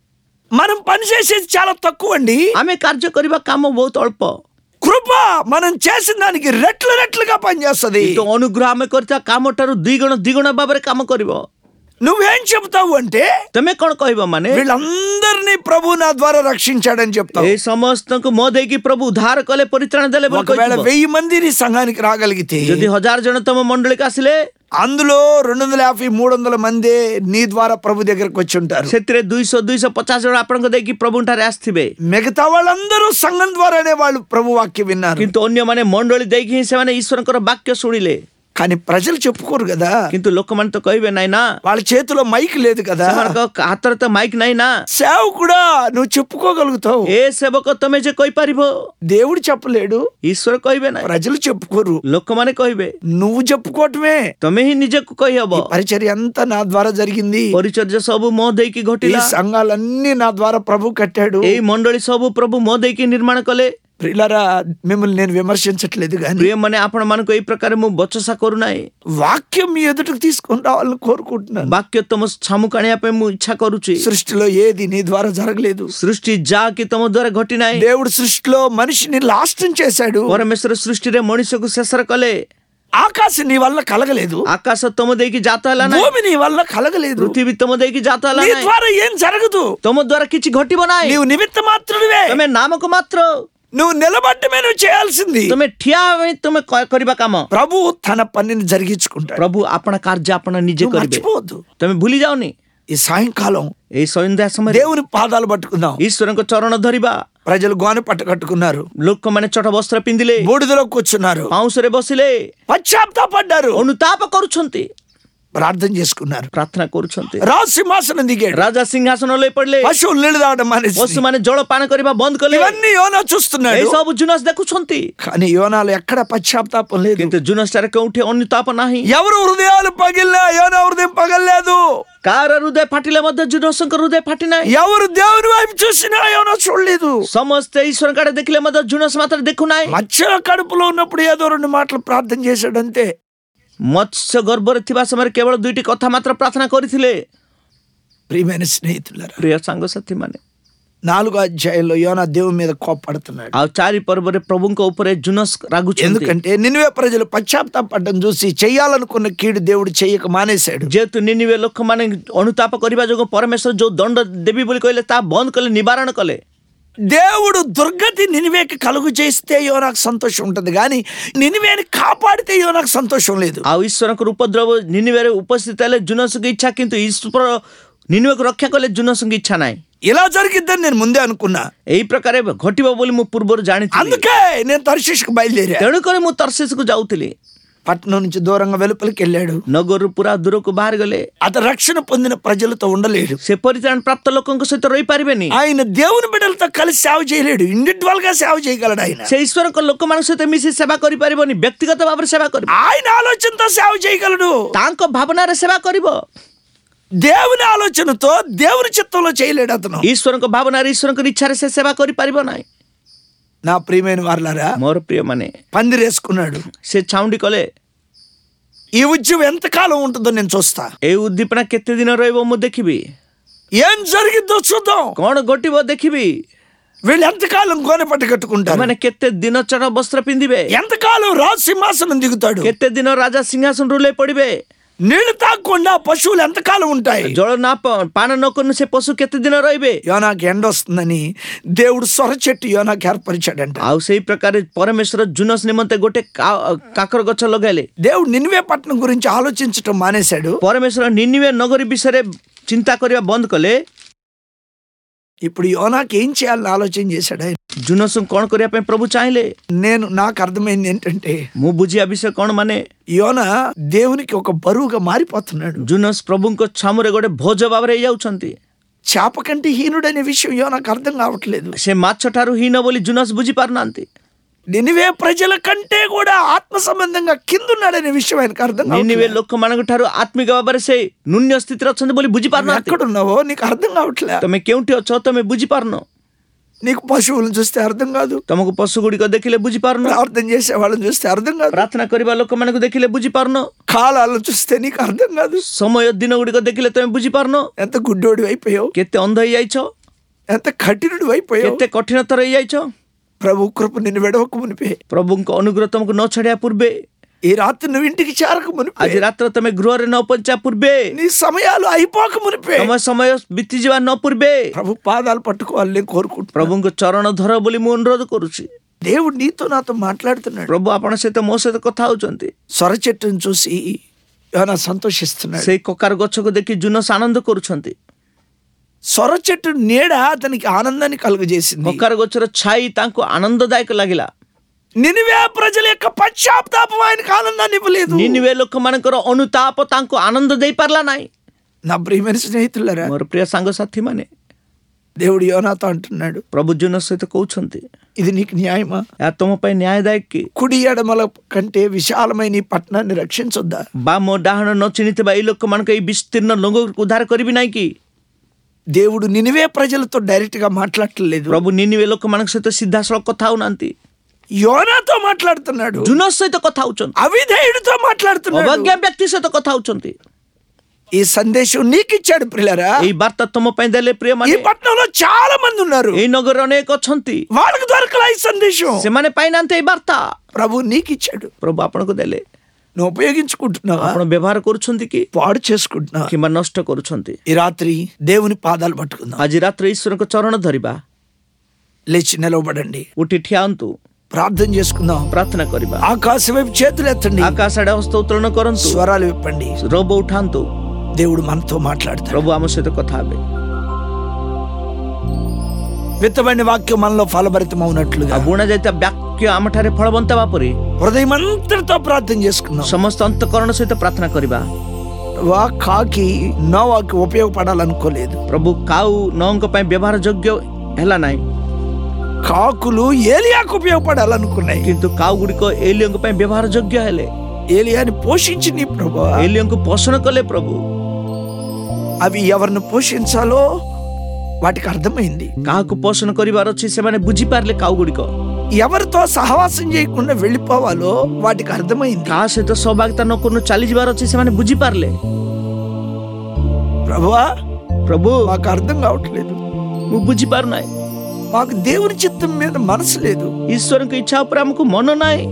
మనం పని చేసేది చాలా తక్కువ అండి. ଆମେ କାର୍ଯ୍ୟ କରିବା କାମ ବହୁତ ଅଳ୍ପ, కృప మనం చేసిన దానికి రెట్లు రెట్లుగా పనిచేస్తుంది. କିନ୍ତୁ ଅନୁଗ୍ରହ ଆମେ କରିଥିବା କାମ ଠାରୁ ଦ୍ୱିଗୁଣ ଦ୍ୱିଗୁଣ ଭାବରେ କାମ କରିବ. నువ్వేం చెప్తావు అంటే, ତମେ କଣ କହିବ ମାନେ, వీళ్ళందరినీ ప్రభు నా ద్వారా రక్షించాడని చెప్తావు. ଏ ସମସ୍ତଙ୍କୁ ମୋ ଦେଇକି ପ୍ରଭୁ ଉଦ୍ଧାର କଲେ, ପରିତ୍ରାଣ ଦେଲେ ବୋଲି ఒకవేళ କହିବ. వెయ్యి మంది నీ సంఘానికి రాగలిగితే, ଯଦି ହଜାର ଜଣ ତମ ମଣ୍ଡଳୀకి ଆସିଲେ, అందులో రెండు వందల యాభై మూడు వందల మంది నీ ద్వారా ప్రభు దగ్గరకు వచ్చి ఉంటారు. ସେଥିରେ ଦୁଇଶହ ଦୁଇଶହ ପଚାଶ ଜଣ ଆପଣଙ୍କ ଦେଇକି ପ୍ରଭୁଠାରେ ଆସିଥିବେ. మిగతా వాళ్ళందరూ సంఘం ద్వారానే వాళ్ళు ప్రభు వాక్యం విన్నారు. କିନ୍ତୁ ଅନ୍ୟମାନେ ମଣ୍ଡଳୀ ଦେଇକି ହିଁ ସେମାନେ ଈଶ୍ୱରଙ୍କର ବାକ୍ୟ ଶୁଣିଲେ. కానీ ప్రజలు చెప్పుకోరు కదా, କିନ୍ତୁ ଲୋକମାନେ ତ କହିବେ ନାଇଁ ନା, వాళ్ళ చేతిలో మైక్ లేదు కదా. ସେମାନଙ୍କ ହାତରେ ତ ମାଇକ୍ ନାହିଁ ନା. సేవకుడా నువ్వు చెప్పుకోగలుగుతావు, ଏ ସେବକ ତମେ ଯେ କହିପାରିବ, దేవుడు చెప్పలేడు. ଈଶ୍ୱର କହିବେ ନାହିଁ, ప్రజలు చెప్పుకోరు, ଲୋକମାନେ କହିବେ. నువ్వు చెప్పుకోవటమే. ତମେ ହିଁ ନିଜକୁ କହିହବ, పరిచర్య అంతా నా ద్వారా జరిగింది, ପରିଚର୍ଯ୍ୟା ସବୁ ମୋ ଦେଇକି ఈ ଘଟିଲା, సంఘాలన్నీ నా ద్వారా ప్రభు కట్టాడు, ଏଇ ମଣ୍ଡଳୀ ସବୁ ପ୍ରଭୁ ମୋ ଦେଇକି ନିର୍ମାଣ କଲେ. ప్రియులారా, మిమ్మల్ని నేను విమర్శించట్లేదు కానీ ପ୍ରିୟମାନେ, ଆପଣ ମାନଙ୍କୁ ଏଇ ପ୍ରକାର ମୁଁ ବଚସା କରୁନାହିଁ. వాక్యం మీ ఎదుటికి తీసుకొని రావాలని కోరుకుంటున్నాను. ବାକ୍ୟ ତମ ସାମ୍ନାକୁ ଆଣିବା ପାଇଁ ମୁଁ ଇଚ୍ଛା କରୁଛି. సృష్టిలో ఏది నీ ద్వారా జరగలేదు. ସୃଷ୍ଟି ଯାହାକି ତମ ଦ୍ୱାରା ଘଟି ନାହିଁ. దేవుడు సృష్టిలో మనిషిని నాశనం చేశాడు. ପରମେଶ୍ୱର ସୃଷ୍ଟିରେ ମଣିଷକୁ ଶେଷରେ କଲେ. ఆకాశం నీ వల్ల కలగలేదు, ଆକାଶ ତମ ଦେଇକି ଜାତ ହେଲା ନାହିଁ, భూమి నీ వల్ల కలగలేదు, ପୃଥିବୀ ତମ ଦେଇକି ଜାତ ହେଲା నీ ନାହିଁ, ద్వారా ఏం జరగదు. ତମ ଦ୍ୱାରା କିଛି ଘଟିବ ନାହିଁ. నీవు నిమిత్త మాత్రుడివే, ତମେ ନାମକ ମାତ୍ର, నువ్వు నిలబడ్డమే నువ్వు చేయాల్సింది. ତମେ ଠିଆ ହୋଇ ତମେ କ- କରିବା କାମ. ప్రభు తన పనిని జరిగించుకుంటాడు. ପ୍ରଭୁ ଆପଣା କାର୍ଯ୍ୟ ଆପଣ ନିଜେ నువ్వు କରିବେ. మర్చిపోవద్దు. ତମେ ଭୁଲି ଯାଅନି. ఈ సాయంకాలం ଏଇ ସନ୍ଧ୍ୟା ସମୟରେ దేవుని పాదాలు పట్టుకుందాం. ଈଶ୍ୱରଙ୍କ ଚରଣ ଧରିବା. ప్రజలు గోనె పట్ట కట్టుకున్నారు, ଲୋକମାନେ ଚଟ ବସ୍ତ୍ର ପିନ୍ଧିଲେ, బూడిదలో కూర్చున్నారు, ପାଉଁଶରେ ବସିଲେ, పశ్చాత్తాపడ్డారు, ଅନୁତାପ କରୁଛନ୍ତି, ప్రార్థన చేసుకున్నారు. ପ୍ରାର୍ଥନା କରୁଛନ୍ତି. రాజు సింహాసనం దిగాడు, ରାଜା ସିଂହାସନରେ ପଡିଲେ, పశువులు నీళ్ళు తాగడం మానేసి, ପଶୁମାନେ ଜଳ ପାନ କରିବା ବନ୍ଦ କଲେ. ఇవన్నీ యోనా ଏଇ చూస్తున్నాడు. ସବୁ ଜୁନସ୍ ଦେଖୁଛନ୍ତି, కానీ యోనాలు ఎక్కడ పశ్చాత్తాపం లేదు. କିନ୍ତୁ ଜୁନସ୍ ଠାରେ କେଉଁଠି ଅନୁତାପ ନାହିଁ. ఎవరు హృదయాలు పగిలినా యోనా హృదయం పగలలేదు. କାହାର ହୃଦୟ ଫାଟିଲେ ମଧ୍ୟ ଜୁନସ୍ଙ୍କ ହୃଦୟ ଫାଟି ନାହିଁ. ఎవరు దేవుని వైపు చూసినా యోనా చూడలేదు. ସମସ୍ତେ ଈଶ୍ୱରଙ୍କ ଆଡେ ଦେଖିଲେ ମଧ୍ୟ ଜୁନସ୍ ମାତ୍ର ଦେଖୁନାହିଁ. మధ్య కడుపులో ఉన్నప్పుడు ఏదో రెండు మాటలు ప్రార్థన చేశాడు అంతే. ମତ୍ସ୍ୟ ଗର୍ଭରେ ଥିବା ସମୟରେ କେବଳ ଦୁଇଟି କଥା ମାତ୍ର ପ୍ରାର୍ଥନା କରିଥିଲେ. ప్రియమైన స్నేహితులారా, ପ୍ରିୟ ସାଙ୍ଗସାଥୀ ମାନେ, నాలుగో అధ్యాయంలో యోనా దేవుని మీద కోపడుతున్నాడు. ଆଉ ଚାରି ପର୍ବରେ ପ୍ରଭୁଙ୍କ ଉପରେ ଜୁନସ୍ ରାଗୁଛନ୍ତି. ఎందుకంటే నినివే ప్రజలు పశ్చాత్తాపడ్డం చూసి చెయ్యాలనుకున్న కీడు దేవుడు చెయ్యక మానేశాడు. ଯେହେତୁ ନିନିବେ ଲୋକମାନେ ଅନୁତାପ କରିବା ଯୋଗୁଁ ପରମେଶ୍ୱର ଯୋଉ ଦଣ୍ଡ ଦେବି ବୋଲି କହିଲେ ତାହା ବନ୍ଦ କଲେ, ନିବାରଣ କଲେ. దేవుడు దుర్గతి నినివేకి కలుగు చేస్తే యోనాకు సంతోషం ఉంటుంది, కానీ నినివేని కాపాడితే యోనాకు సంతోషం లేదు. ଆଉ ଈଶ୍ୱରଙ୍କର ଉପଦ୍ରବ ନିନିବେରେ ଉପସ୍ଥିତ ହେଲେ ଜୁନସ୍ଙ୍କ ଇଚ୍ଛା, କିନ୍ତୁ ଈଶ୍ୱର ନିନିବେକୁ ରକ୍ଷା କଲେ ଜୁନସ୍ଙ୍କ ଇଚ୍ଛା ନାହିଁ. ఇలా జరిగిద్దని నేను ముందే అనుకున్నా. ଏଇ ପ୍ରକାର ଘଟିବ ବୋଲି ମୁଁ ପୂର୍ବରୁ ଜାଣିଥିଲି. అందుకే నేను తర్షీష్కు బయలుదేరా. ତେଣୁକରି ମୁଁ ତର୍ଷୀସକୁ ଯାଉଥିଲି. పట్టణం నుంచి దూరంగా వెలుపలికి వెళ్ళాడు. ନଗରରୁ ପୁରା ଦୂରକୁ ବାହାରି ଗଲେ. అతను రక్షణ పొందిన ప్రజలతో ఉండలేడు. ସେ ପରିତ୍ରାଣ ପ୍ରାପ୍ତ ଲୋକଙ୍କ ସହିତ ରହିପାରିବେନି. ఆయన దేవుని బిడ్డలతో కలిసి సేవ చేయలేడు. ఇండివిజువల్ గా సేవ చేయగలడు. ఆయన ସେ ଈଶ୍ୱରଙ୍କ ଲୋକମାନଙ୍କ ସହିତ ମିଶି ସେବା କରିପାରିବନି, ବ୍ୟକ୍ତିଗତ ଭାବରେ ସେବା କରିବ. ఆయన ఆలోచనతో సేవ చేయగలడు. ତାଙ୍କ ଭାବନାରେ ସେବା କରିବ. దేవుని ఆలోచనతో దేవుని చిత్తంలో చేయలేడు అతను. ଈଶ୍ୱରଙ୍କ ଭାବନାରେ ଈଶ୍ୱରଙ୍କ ଇଚ୍ଛାରେ ସେ ସେବା କରିପାରିବ ନାହିଁ. నా ప్రియమైన వారలారా, ମୋର ପ୍ରିୟ ମାନେ, పందిరేసుకున్నాడు. ସେ ଛାଉଣ୍ଡି କଲେ. ఈ ఉద్యమం ఎంతకాలం ఉంటుందో నేను చూస్తా. ଏଇ ଉଦ୍ଦୀପନା କେତେ ଦିନ ରହିବ ମୁଁ ଦେଖିବି. ఏం జరిగిద్దో చూద్దాం. କଣ ଘଟିବ ଦେଖିବି. వీళ్ళు ఎంతకాలం గోనె పట్టు కట్టుకుంటారు, ମାନେ କେତେ ଦିନ ଚଟ ବସ୍ତ୍ର ପିନ୍ଧିବେ, ఎంతకాలం రాజు సింహాసనం దిగుతాడు, କେତେ ଦିନ ରାଜା ସିଂହାସନରୁ ଓହ୍ଲେଇ ପଡିବେ, నీళ్లు తాగకుండా పశువులు ఎంతకాలం ఉంటాయి, ଜଳ ନା ପାନ ନ କରୁ ସେ ପଶୁ କେତେ ଦିନ ରହିବେ. యోనాకి ఎండ వస్తుందని దేవుడు సొర చెట్టు యోనాకి ఏర్పరిచాడంట. ଆଉ ସେଇ ପ୍ରକାର ପରମେଶ୍ୱର ଜୁନସ୍ ନିମନ୍ତେ ଗୋଟେ କାକର ଗଛ ଲଗାଇଲେ. దేవుడు నినివే పట్టణం గురించి ఆలోచించటం మానేశాడు. ପରମେଶ୍ୱର ନିନିବେ ନଗରୀ ବିଷୟରେ ଚିନ୍ତା କରିବା ବନ୍ଦ କଲେ. ఇప్పుడు యోనాకి ఏం చేయాలని ఆలోచన చేశాడు ఆయన. ଜୁନସ୍ କଣ କରିବା ପାଇଁ ପ୍ରଭୁ ଚାହିଁଲେ. నేను నాకు అర్థమైంది ఏంటంటే, ମୁଁ ବୁଝିବା ବିଷୟ କଣ ମାନେ, యోనా దేవునికి ఒక బరువుగా మారిపోతున్నాడు. ଜୁନସ୍ ପ୍ରଭୁଙ୍କ ଛାମୁରେ ଗୋଟେ ଭୋଜ ଭାବରେ ହେଇଯାଉଛନ୍ତି. చేప కంటే హీనుడనే విషయం యోనాకు అర్థం కావట్లేదు. ସେ ମାଛ ଠାରୁ ହୀନ ବୋଲି ଜୁନସ୍ ବୁଝିପାରୁନାହାନ୍ତି. నినివే ప్రజల కంటే కూడా ఆత్మ సంబంధంగా కిందున్నాడనే విషయం ఆయనకు అర్థం ନିନିବେ ଲୋକମାନଙ୍କ ଠାରୁ ଆତ୍ମିକ ଭାବରେ ସେ ନୁନ୍ୟ ସ୍ଥିତିରେ ଅଛନ୍ତି ବୋଲି ବୁଝିପାରୁନାହାନ୍ତି. ఎక్కడున్నావో నీకు అర్థం కావట్లే. ତମେ କେଉଁଠି ଅଛ ତମେ ବୁଝିପାରୁନ. నీకు పశువులను చూస్తే అర్థం కాదు, ତମକୁ ପଶୁ ଗୁଡ଼ିକ ଦେଖିଲେ ବୁଝିପାରୁନ. ప్రార్థన చేసే వాళ్ళని చూస్తే అర్థం కాదు, ପ୍ରାର୍ଥନା କରିବା ଲୋକମାନଙ୍କୁ ଦେଖିଲେ ବୁଝିପାରୁନ. కాలాలను చూస్తే నీకు అర్థం కాదు, ସମୟ ଦିନ ଗୁଡ଼ିକ ଦେଖିଲେ ତମେ ବୁଝିପାରୁନ. ఎంత గుడ్డోడి అయిపోయావు, କେତେ ଅନ୍ଧ ହେଇଯାଇଛ, ఎంత కఠినుడు అయిపోయావు. କେତେ କଠିନତର ହେଇଯାଇଛ. ప్రభు కృప నిన్ను వెడవక మునిపే, ପ୍ରଭୁଙ୍କ ଅନୁଗ୍ରହ ତମକୁ ନ ଛାଡ଼ିବା ପୂର୍ବେ, ఈ రాత్రి నువ్వు ఇంటికి చేరక మునిపే, ଆଜି ରାତ୍ର ତମେ ଗୃହରେ ନ ପହଞ୍ଚିବା ପୂର୍ବେ, నీ సమయాలు అయిపోక మునిపే, ତମ ସମୟ ବିତିଯିବା ନ ପୂର୍ବେ ప్రభు పాదాలు పట్టుకోవాలని నేను కోరుకుంటున్నాను. ପ୍ରଭୁଙ୍କ ଚରଣ ଧର ବୋଲି ମୁଁ ଅନୁରୋଧ କରୁଛି. దేవుడు నీతో నాతో మాట్లాడుతున్నాడు. ପ୍ରଭୁ ଆପଣଙ୍କ ସହିତ ମୋ ସହିତ କଥା ହଉଛନ୍ତି. సొర చెట్టును చూసి యోనా సంతోషిస్తున్నాడు. ସେଇ କକାର ଗଛକୁ ଦେଖି ଜୁନସ୍ ଆନନ୍ଦ କରୁଛନ୍ତି. సొర చెట్టు నీడ అతనికి ఆనందాన్ని కలుగజేసింది. କକାର ଗଛର ଛାଇ ତାଙ୍କୁ ଆନନ୍ଦଦାୟକ ଲାଗିଲା. నినివే ప్రజల యొక్క పశ్చాత్తాపం ఆయనకు ఆనందాన్ని ఇవ్వలేదు. ନିନିବେ ଲୋକମାନଙ୍କର ଅନୁତାପ ତାଙ୍କୁ ଆନନ୍ଦ ଦେଇପାରିଲା ନାହିଁ. నా ప్రియమైన స్నేహితులారా, ମୋର ପ୍ରିୟ ସାଙ୍ଗସାଥୀ ମାନେ, దేవుడు యోనాతో అంటున్నాడు, ପ୍ରଭୁ ଜୁନସ୍ ସହିତ କହୁଛନ୍ତି, ఇది నీకు న్యాయమా? ଏହା ତମ ପାଇଁ ନ୍ୟାୟଦାୟକ କି? కుడి ఎడమల కంటే విశాలమైన ఈ పట్టణాన్ని రక్షించొద్దా? ବାମ ଡାହାଣ ନ ଚିହ୍ନିଥିବା ଏଇ ଲୋକମାନଙ୍କ ଏଇ ବିସ୍ତୀର୍ଣ୍ଣ ଲୋକଙ୍କୁ ଉଦ୍ଧାର କରିବି ନାହିଁ କି? దేవుడు నినివే ప్రజలతో డైరెక్ట్ గా మాట్లాడట్లేదు. ପ୍ରଭୁ ନିନିବେ ଲୋକମାନଙ୍କ ସହିତ ସିଧାସଳଖ କଥା ହଉନାହାନ୍ତି. యోనాతో మాట్లాడుతున్నాడు, ଜୁନସ୍ ସହିତ କଥା ହଉଛନ୍ତି, అవిధేయుడితో మాట్లాడుతున్నాడు. ଅବଜ୍ଞା ବ୍ୟକ୍ତି ସହିତ କଥା ହଉଛନ୍ତି. ఈ సందేశం నీకు ఇచ్చాడు ప్రియులారా. ଏଇ ବାର୍ତ୍ତା ତମ ପାଇଁ ଦେଲେ ପ୍ରିୟ ఈ ମାନେ, పట్టణంలో చాలా మంది ఉన్నారు, ଏଇ ନଗରରେ ଅନେକ ଅଛନ୍ତି, వాళ్ళకి దొరకలా ఈ సందేశం. ସେମାନେ ପାଇନାହାନ୍ତି ଏଇ ବାର୍ତ୍ତା. ప్రభు నీకు ఇచ్చాడు, ପ୍ରଭୁ ଆପଣଙ୍କୁ ଦେଲେ, నువ్వు ఉపయోగించుకుంటున్నావా? ଆପଣ ବ୍ୟବହାର କରୁଛନ୍ତି କି పాడు చేసుకుంటున్నావా? କିମ୍ବା ନଷ୍ଟ କରୁଛନ୍ତି? ఈ రాత్రి దేవుని పాదాలు పట్టుకుందాం. ଆଜି ରାత్ରରେ ଈଶ୍ୱରଙ୍କ ଚରଣ ଧରିବା. లేచి నిలవబడండి, ଉଠି ଠିଆ ହୁଅନ୍ତୁ, ప్రార్థన చేసుకుందాం. ପ୍ରାର୍ଥନା କରିବା. ఆకాశ వైపు చేతులు ఎత్తండి, ଆକାଶ ଆଡ଼େ ହସ୍ତ ଉତ୍ତୋଳନ କରନ୍ତୁ, స్వరాలు విప్పండి. ରୋବ ଉଠାନ୍ତୁ. దేవుడు మనతో మాట్లాడతాడు. ପ୍ରଭୁ ଆମ ସହିତ କଥା ହେବେ. విత్తబడిన వాక్యం మనలో ఫలభరితం అవునట్లుగా ଆଉ ବୁଣା ଯାଇଥିବା ବାକ୍ୟ ଆମଠାରେ ଫଳବନ୍ତ ହେବା ପରି హృదయం అంతటితో ప్రార్థన చేసుకుందాం. ସମସ୍ତ ଅନ୍ତଃକରଣ ସହିତ ପ୍ରାର୍ଥନା କରିବା. వా కాకి నోవాకి ఉపయోగపడాలనుకోలేదు. ପ୍ରଭୁ କାଉ ନଅଙ୍କ ପାଇଁ ବ୍ୟବହାର ଯୋଗ୍ୟ ହେଲା ନାହିଁ, కాకులు ఏలియాకు ఉపయోగపడాలనుకున్నాయి. କିନ୍ତୁ କାଉ ଗୁଡ଼ିକ ଏଲିୟଙ୍କ ପାଇଁ ବ୍ୟବହାର ଯୋଗ୍ୟ ହେଲେ. ఏలియాని పోషించి నీ ప్రభువా, ଏଲିୟଙ୍କୁ ପୋଷଣ କଲେ ପ୍ରଭୁ. అవి ఎవరిని పోషించాలో వాటికి అర్థమైంది. କାହାକୁ ପୋଷଣ କରିବାର ଅଛି ସେମାନେ ବୁଝିପାରିଲେ. କାଉ ଗୁଡ଼ିକ ఎవరితో సహవాసం చేయకుండా వెళ్ళిపోవాలో వాటికి అర్థమైంది. କାହା ସହିତ ସହଭାଗିତା ନ କରୁନ ଚାଲିଯିବାର ଅଛି ସେମାନେ ବୁଝିପାରିଲେ. ప్రభువా, ପ୍ରଭୁ మాకు అర్థం కావట్లేదు, ମୁଁ ବୁଝିପାରୁନାହିଁ, మాకు దేవుని చిత్తం మీద మనసు లేదు, ଈଶ୍ୱରଙ୍କ ଇଚ୍ଛା ଉପରେ ଆମକୁ ମନ ନାହିଁ.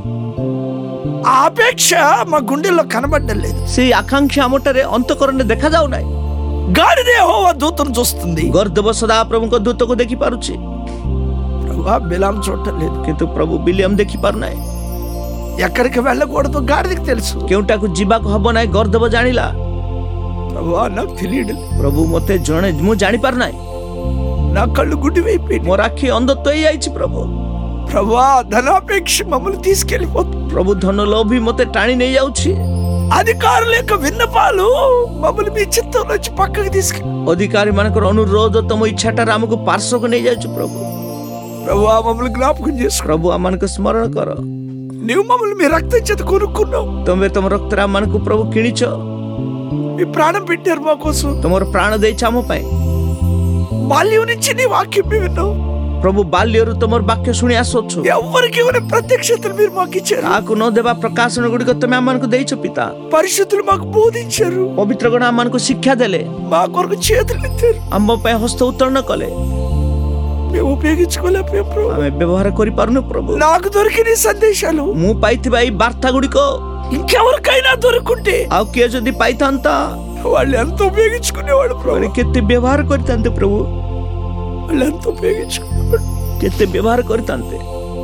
ఆ అపేక్ష మా గుండెల్లో కనబడ్డం లేదు. ସେଇ ଆକାଂକ୍ଷା ଆମଠାରେ ଅନ୍ତଃକରଣରେ ଦେଖାଯାଉ ନାହିଁ. గాడిదే యెహోవా దూతను చూస్తుంది, ଗର୍ଦ୍ଦଭ ସଦା ପ୍ରଭୁଙ୍କ ଦୂତକୁ ଦେଖିପାରୁଛି, ప్రభువా బిలాం చూడలేదు. କିନ୍ତୁ ପ୍ରଭୁ ବିଲିୟମ ଦେଖିପାରୁନାହିଁ. ఎక్కడికి వెళ్ళకూడదు గాడిదకి తెలుసు. କେଉଁଟାକୁ ଯିବାକୁ ହବ ନାହିଁ ଗର୍ଦ୍ଦଭ ଜାଣିଲା. ప్రభువా నాకు తెలియదు, ପ୍ରଭୁ ମୋତେ ଜଣେ ମୁଁ ଜାଣିପାରୁନାହିଁ, నా కళ్ళు గుడ్డివైపోయింది. ମୋର ଆଖି ଅନ୍ଧତ୍ୱ ହେଇଯାଇଛି. ପ୍ରଭୁ ప్రభువా ధనాపేక్ష మమ్మల్ని తీసుకెళ్ళిపోతుంది. ପ୍ରଭୁ ଧନ ଲୋଭୀ ମୋତେ ଟାଣି ନେଇଯାଉଛି. అధికారుల యొక్క విన్నపాలు మమ్మల్ని మీ చిత్తం నుంచి పక్కకి తీసుకెళ్ళి, ଅଧିକାରୀ ମାନଙ୍କର ଅନୁରୋଧ ତମ ଇଚ୍ଛାଟାରେ ଆମକୁ ପାର୍ଶ୍ୱକୁ ନେଇଯାଉଛି. ପ୍ରଭୁ ప్రభువా మమ్మల్ని జ్ఞాపకం చేసుకో. ପ୍ରଭୁ ଆମମାନଙ୍କୁ ସ୍ମରଣ କର. నీవు మమ్మల్ని మీ రక్తం చేత కొనుక్కున్నావు, ତମେ ତମ ରକ୍ତରେ ଆମମାନଙ୍କୁ ପ୍ରଭୁ କିଣିଛ, మీ ప్రాణం పెట్టారు మా కోసం. ତମର ପ୍ରାଣ ଦେଇଛ ଆମ ପାଇଁ. బాల్యం నుంచి నీ వాక్యం మేము విన్నావు. ପ୍ରଭୁ ବାଲ୍ୟରୁ ତମର ବାକ୍ୟ ଶୁଣି ଆସୁଅଛୁ. ఎవరికి ఇవ్వని ప్రత్యక్షతలు మీరు మాకు ఇచ్చారు. କାହାକୁ ନ ଦେବା ପ୍ରକାଶନ ଗୁଡ଼ିକ ତମେ ଆମମାନଙ୍କୁ ଦେଇଛ ପିତା. పరిశుద్ధులు మాకు బోధించారు, ପବିତ୍ର ଗଣ ଆମମାନଙ୍କୁ ଶିକ୍ଷା ଦେଲେ, మా కొరకు చేతులు ఎత్తారు. ଆମ ପାଇଁ ହସ୍ତ ଉତ୍ତୋଳନ କଲେ. మేము ఉపయోగించుకోలేకపోయాం ప్రభు. ଆମେ ବ୍ୟବହାର କରିପାରୁନୁ ପ୍ରଭୁ. నాకు దొరికిన ఈ సందేశాలు ମୁଁ ପାଇଥିବା ଏଇ ବାର୍ତ୍ତା ଗୁଡ଼ିକ ఇంకెవరికైనా దొరుకుంటే ଆଉ କିଏ ଯଦି ପାଇଥାନ୍ତା వాళ్ళు ఎంత ఉపయోగించుకునేవాడు ప్రభు. ସେମାନେ କେତେ ବ୍ୟବହାର କରିଥାନ୍ତେ ପ୍ରଭୁ, వాళ్ళు ఎంత ఉపయోగించుకునేవాడు. କେତେ ବ୍ୟବହାର କରିଥାନ୍ତେ.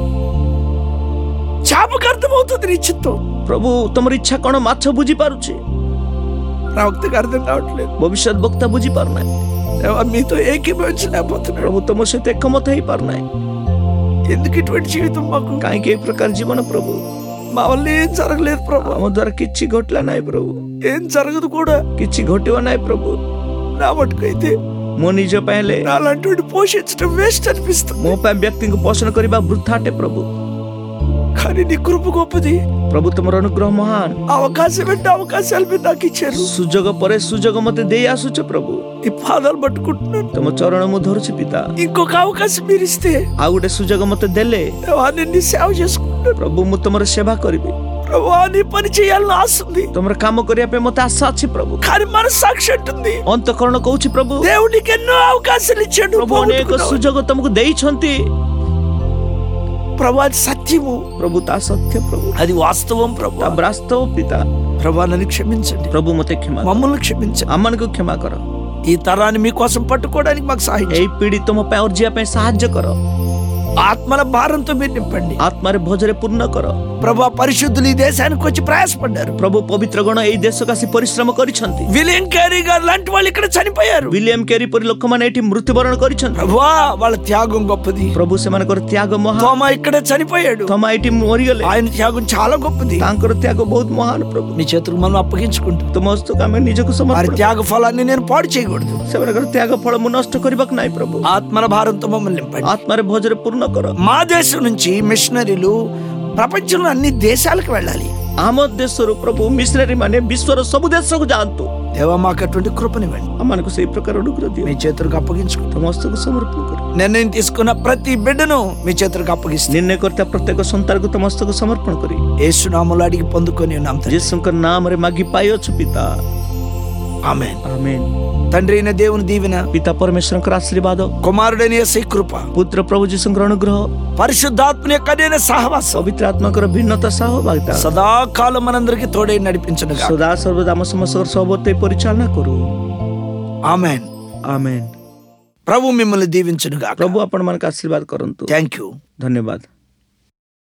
చేపకు అర్థమవుతుంది నీ చిత్తం, ପ୍ରଭୁ ତମର ଇଚ୍ଛା କଣ ମାଛ ବୁଝିପାରୁଛି, ప్రవక్తకు అర్థం కావట్లేదు. ଭବିଷ୍ୟତ ବକ୍ତା ବୁଝିପାରୁନାହିଁ. దేవా, మీతో ఏకీభవించలేకపోతున్నాడు. ପ୍ରଭୁ ତମ ସହିତ ଏକମତ ହେଇପାରୁନାହିଁ. ఎందుకు ఇటువంటి జీవితం మాకు? କାହିଁକି ଏଇ ପ୍ରକାର ଜୀବନ ପ୍ରଭୁ? మా వల్ల ఏం జరగలేదు ప్రభు, ଆମ ଦ୍ୱାରା କିଛି ଘଟିଲା ନାହିଁ ପ୍ରଭୁ, ఏం జరగదు కూడా. କିଛି ଘଟିବ ନାହିଁ ପ୍ରଭୁ. నా మటుకైతే ମୋ ନିଜ ପାଇଁ ହେଲେ అలాంటి పోషించడం వేస్ట్ అనిపిస్తుంది. ମୋ ପାଇଁ ବ୍ୟକ୍ତିଙ୍କୁ ପୋଷଣ କରିବା ବୃଥା ଅଟେ ପ୍ରଭୁ। కానీ నీ కృప గొప్పది. ପ୍ରଭୁ ତୁମର ଅନୁଗ୍ରହ ମହାନ। అవకాశం అంటే అవకాశాలు మీరు నాకు ఇచ్చారు. ସୁଯୋଗ ପରେ ସୁଯୋଗ ମତେ ଦେଇ ଆସୁଛ ପ୍ରଭୁ। ఈ పాదాలు పట్టుకుంటున్నాను. ତମ ଚରଣ ମୁଁ ଧରୁଛି ପିତା। ఇంకొక అవకాశం మీరు ఇస్తే ଆଉ ଗୋଟେ ସୁଯୋଗ ମତେ ଦେଲେ దేవా నేను నీ సేవ చేసుకుంటాను. ପ୍ରଭୁ ମୁଁ ତମର ସେବା କରିବି। ప్రభువా నీ పని చేయాలని ఆశ ఉంది. ତମର କାମ କରିବା ପାଇଁ ମତେ ଆଶା ଅଛି ପ୍ରଭୁ। కానీ మన సాక్షి అంటుంది ଅନ୍ତଃକରଣ କହୁଛି ପ୍ରଭୁ దేవునికి ఎన్నో అవకాశాలు ఇచ్చాడు. ପ୍ରଭୁ ଅନେକ ସୁଯୋଗ ତମକୁ ଦେଇଛନ୍ତି। ప్రభు అది సత్యము. ପ୍ରଭୁ ତା ସତ୍ୟ ପ୍ରଭୁ। అది వాస్తవం ప్రభు. ତା ବାସ୍ତବ ପିତା। ప్రభు నన్ను క్షమించండి. ପ୍ରଭୁ ମତେ କ୍ଷମା କର। మమ్మల్ని క్షమించండి. ଆମମାନଙ୍କୁ କ୍ଷମା କର। ఈ తరాన్ని మీకోసం పట్టుకోవడానికి మాకు సహాయం ଏଇ ପିଢି ତମ ପାଇଁ ଅର୍ଜିବା ପାଇଁ ସାହାଯ୍ୟ କର। ఆత్మల భారంతో మీరు నింపండి. ఆత్మରେ ଭୋଜରେ ପୂର୍ଣ୍ଣ କର। ప్రభు పరిశుద్ధులు ఈ దేశానికి వచ్చి ప్రయాసపడ్డారు. ପ୍ରଭୁ ପବିତ୍ର ଗଣ ଏଇ ଦେଶକୁ ଆସି ପରିଶ୍ରମ କରିଛନ୍ତି। విలియం క్యారీ గారు లాంటి వాళ్ళు ఇక్కడ చనిపోయారు. విలియం కేరీ ପରି ଲୋକମାନେ ଏଠି ମୃତ୍ୟୁବରଣ କରିଛନ୍ତି। ప్రభువా వాళ్ళ త్యాగం గొప్పది. ପ୍ରଭୁ ସେମାନଙ୍କର ତ୍ୟାଗ ମହାନ। తోమా ఇక్కడ చనిపోయాడు. ତମା ଏଠି ମରିଗଲେ। ఆయన త్యాగం చాలా గొప్పది. ତାଙ୍କର ତ୍ୟାଗ ବହୁତ ମହାନ ପ୍ରଭୁ। మీ చేతులకు మనం అప్పగించుకుంటాం. ତୁମ ହସ୍ତକୁ ଆମେ ନିଜକୁ వారి ସମର୍ପଣ। త్యాగ ఫలాన్ని నేను పాడు చేయకూడదు. ସେମାନଙ୍କର ତ୍ୟାଗ ଫଳ ମୁଁ ନଷ୍ଟ କରିବାକୁ ନାହିଁ ପ୍ରଭୁ। ఆత్మల భారంతో మమ్మల్ని నింపండి. ఆత్మରେ ଭୋଜରେ ପୂର୍ଣ୍ଣ କର। మా దేశం నుంచి మిషనరీలు ప్రపంచంలో అన్ని దేశాలకు వెళ్ళాలి. ଆମ ଦେଶରୁ ପ୍ରଭୁ ମିଶନାରୀ ମାନେ ବିଶ୍ୱର ସବୁ ଦେଶକୁ ଯାଆନ୍ତୁ। దేవా మాకు అటువంటి కృపనివ్వండి. ଆମମାନଙ୍କୁ ସେଇ ପ୍ରକାର ଅନୁଗ୍ରହ ଦିଅ। మీ చేతులకు అప్పగించుకుంటాం. ତମ ହସ୍ତକୁ ସମର୍ପଣ କର। నిర్ణయం తీసుకున్న ప్రతి బిడ్డను మీ చేతులకు అప్పగిస్తాం. ନିର୍ଣ୍ଣୟ କରିଥିବା ପ୍ରତ୍ୟେକ ସନ୍ତାନକୁ ତମ ହସ୍ତକୁ ସମର୍ପଣ କରି యేసు నామములో అడిగి పొందుకొని ఉన్నాం తండ్రి. ଯୀଶୁଙ୍କ ନାମରେ ମାଗି ପାଇଅଛୁ ପିତା। ఆమేన్. ଆମେନ୍। తండ్రి అయిన దేవుని దీవెన, ପିତା ପରମେଶ୍ୱରଙ୍କର ଆଶୀର୍ବାଦ, కుమారుడైన యేసు కృప, ପୁତ୍ର ପ୍ରଭୁ ଯୀଶୁଙ୍କର ଅନୁଗ୍ରହ, పరిశుద్ధాత్మ యొక్క అన్యోన్య సహవాసం ପବିତ୍ର ଆତ୍ମାଙ୍କର ଭିନ୍ନତା ସହଭାଗିତା సదాకాలం మనందరికి తోడై నడిపించును గాక. ସଦା ସର୍ବଦା ଆମ ସମସ୍ତଙ୍କର ସହବର୍ତ୍ତେ ପରିଚାଳନା କରୁ। ఆమేన్. ଆମେନ୍। ప్రభు మిమ్మల్ని దీవించును గాక. ପ୍ରଭୁ ଆପଣମାନଙ୍କୁ ଆଶୀର୍ବାଦ କରନ୍ତୁ। Thank you. ଧନ୍ୟବାଦ।